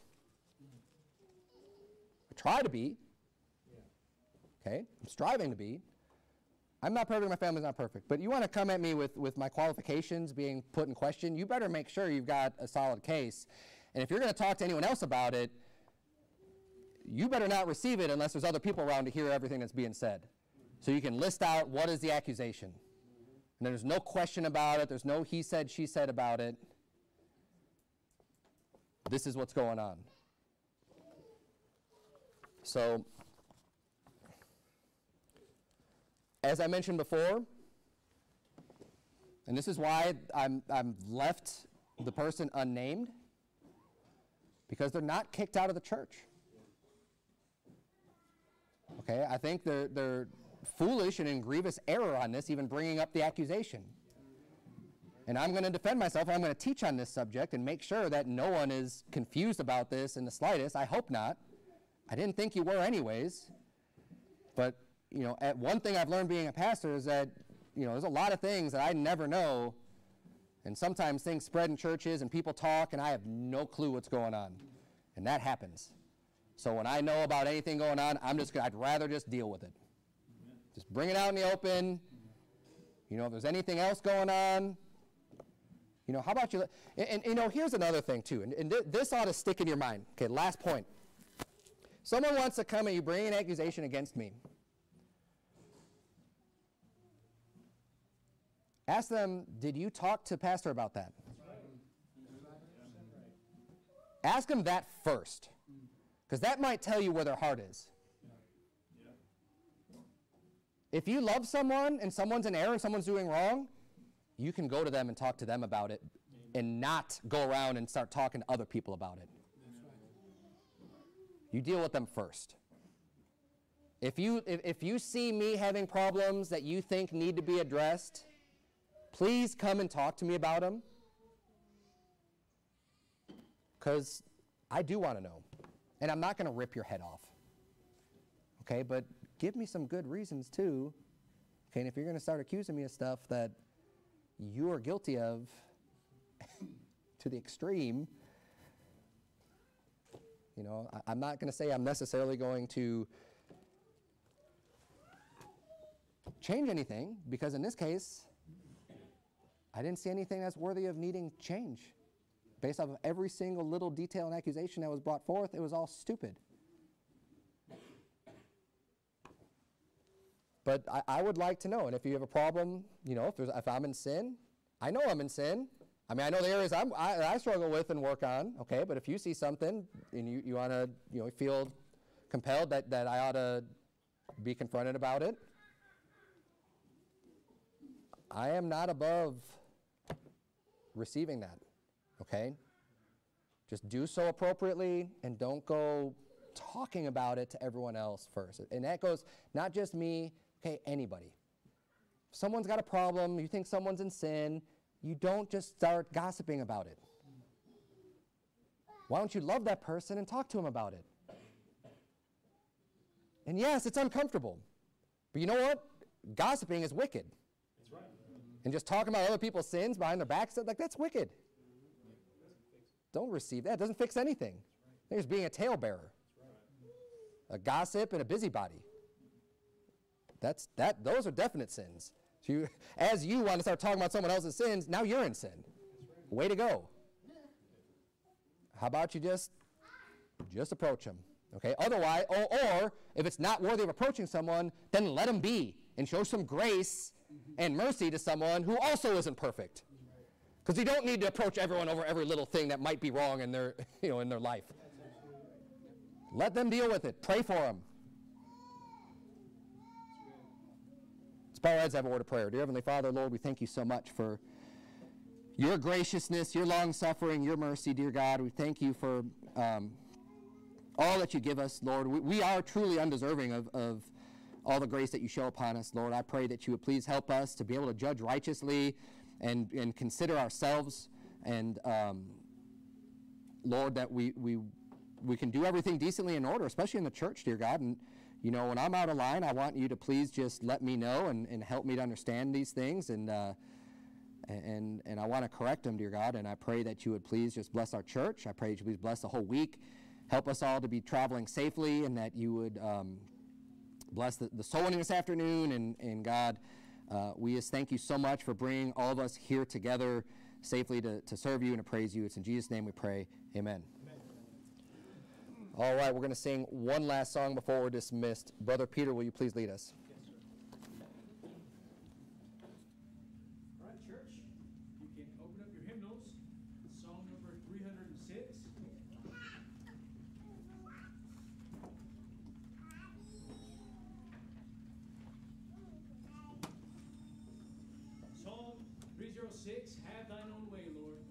I try to be. Okay? I'm striving to be. I'm not perfect, my family's not perfect. But you want to come at me with, with my qualifications being put in question, you better make sure you've got a solid case. And if you're going to talk to anyone else about it, you better not receive it unless there's other people around to hear everything that's being said. So you can list out what is the accusation. And there's no question about it. There's no he said, she said about it. This is what's going on. So, as I mentioned before, and this is why I'm, I'm left the person unnamed, because they're not kicked out of the church. Okay, I think they're, they're foolish and in grievous error on this, even bringing up the accusation. And I'm going to defend myself. I'm going to teach on this subject and make sure that no one is confused about this in the slightest. I hope not. I didn't think you were anyways. But, you know, at one thing I've learned being a pastor is that, you know, there's a lot of things that I never know. And sometimes things spread in churches and people talk and I have no clue what's going on. And that happens. So when I know about anything going on, I'm just gonna, I'd rather just deal with it. Just bring it out in the open. You know, if there's anything else going on, you know, how about you, and, and you know, here's another thing too, and, and th this ought to stick in your mind. Okay, last point. Someone wants to come and you bring an accusation against me. Ask them, did you talk to pastor about that? Ask them that first, because that might tell you where their heart is. If you love someone and someone's in error and someone's doing wrong, you can go to them and talk to them about it and not go around and start talking to other people about it. You deal with them first. If you, if, if you see me having problems that you think need to be addressed, please come and talk to me about them, because I do want to know. And I'm not going to rip your head off. Okay, but give me some good reasons too. Okay, and if you're going to start accusing me of stuff that you are guilty of to the extreme, you know, I, I'm not going to say I'm necessarily going to change anything, because in this case, I didn't see anything that's worthy of needing change. Based off of every single little detail and accusation that was brought forth, it was all stupid. But I, I would like to know, and if you have a problem, you know, if, there's, if I'm in sin, I know I'm in sin. I mean, I know the areas I'm, I, I struggle with and work on, okay, but if you see something and you, you want to, you know, feel compelled that, that I ought to be confronted about it, I am not above receiving that, okay? Just do so appropriately and don't go talking about it to everyone else first. And that goes not just me, okay, anybody. If someone's got a problem, you think someone's in sin, you don't just start gossiping about it. Why don't you love that person and talk to him about it? And yes, it's uncomfortable. But you know what? Gossiping is wicked. That's right. And just talking about other people's sins behind their backs, like, that's wicked. Don't receive that. It doesn't fix anything. There's being a talebearer, a gossip, and a busybody. That's, that, those are definite sins. So you, as you want to start talking about someone else's sins, now you're in sin. Way to go. How about you just, just approach them, okay? Otherwise, or, or if it's not worthy of approaching someone, then let them be and show some grace and mercy to someone who also isn't perfect. Because you don't need to approach everyone over every little thing that might be wrong in their, you know, in their life. Let them deal with it. Pray for them. Let's bow our heads and have a word of prayer. Dear Heavenly Father, Lord, we thank you so much for your graciousness, your long-suffering, your mercy, dear God. We thank you for um, all that you give us, Lord. We, we are truly undeserving of, of all the grace that you show upon us, Lord. I pray that you would please help us to be able to judge righteously and, and consider ourselves, and um, Lord, that we, we, we can do everything decently in order, especially in the church, dear God. And, you know, when I'm out of line, I want you to please just let me know and, and help me to understand these things, and, uh, and, and I want to correct them, dear God, and I pray that you would please just bless our church. I pray that you would bless the whole week. Help us all to be traveling safely, and that you would um, bless the, the soul winning this afternoon, and, and God, Uh, we just thank you so much for bringing all of us here together safely to, to serve you and to praise you. It's in Jesus' name we pray. Amen. Amen. All right, we're going to sing one last song before we're dismissed. Brother Peter, will you please lead us? Yes, sir. All right, church, you can open up your hymnals. Song number three hundred six. Psalm three oh six, have thine own way, Lord.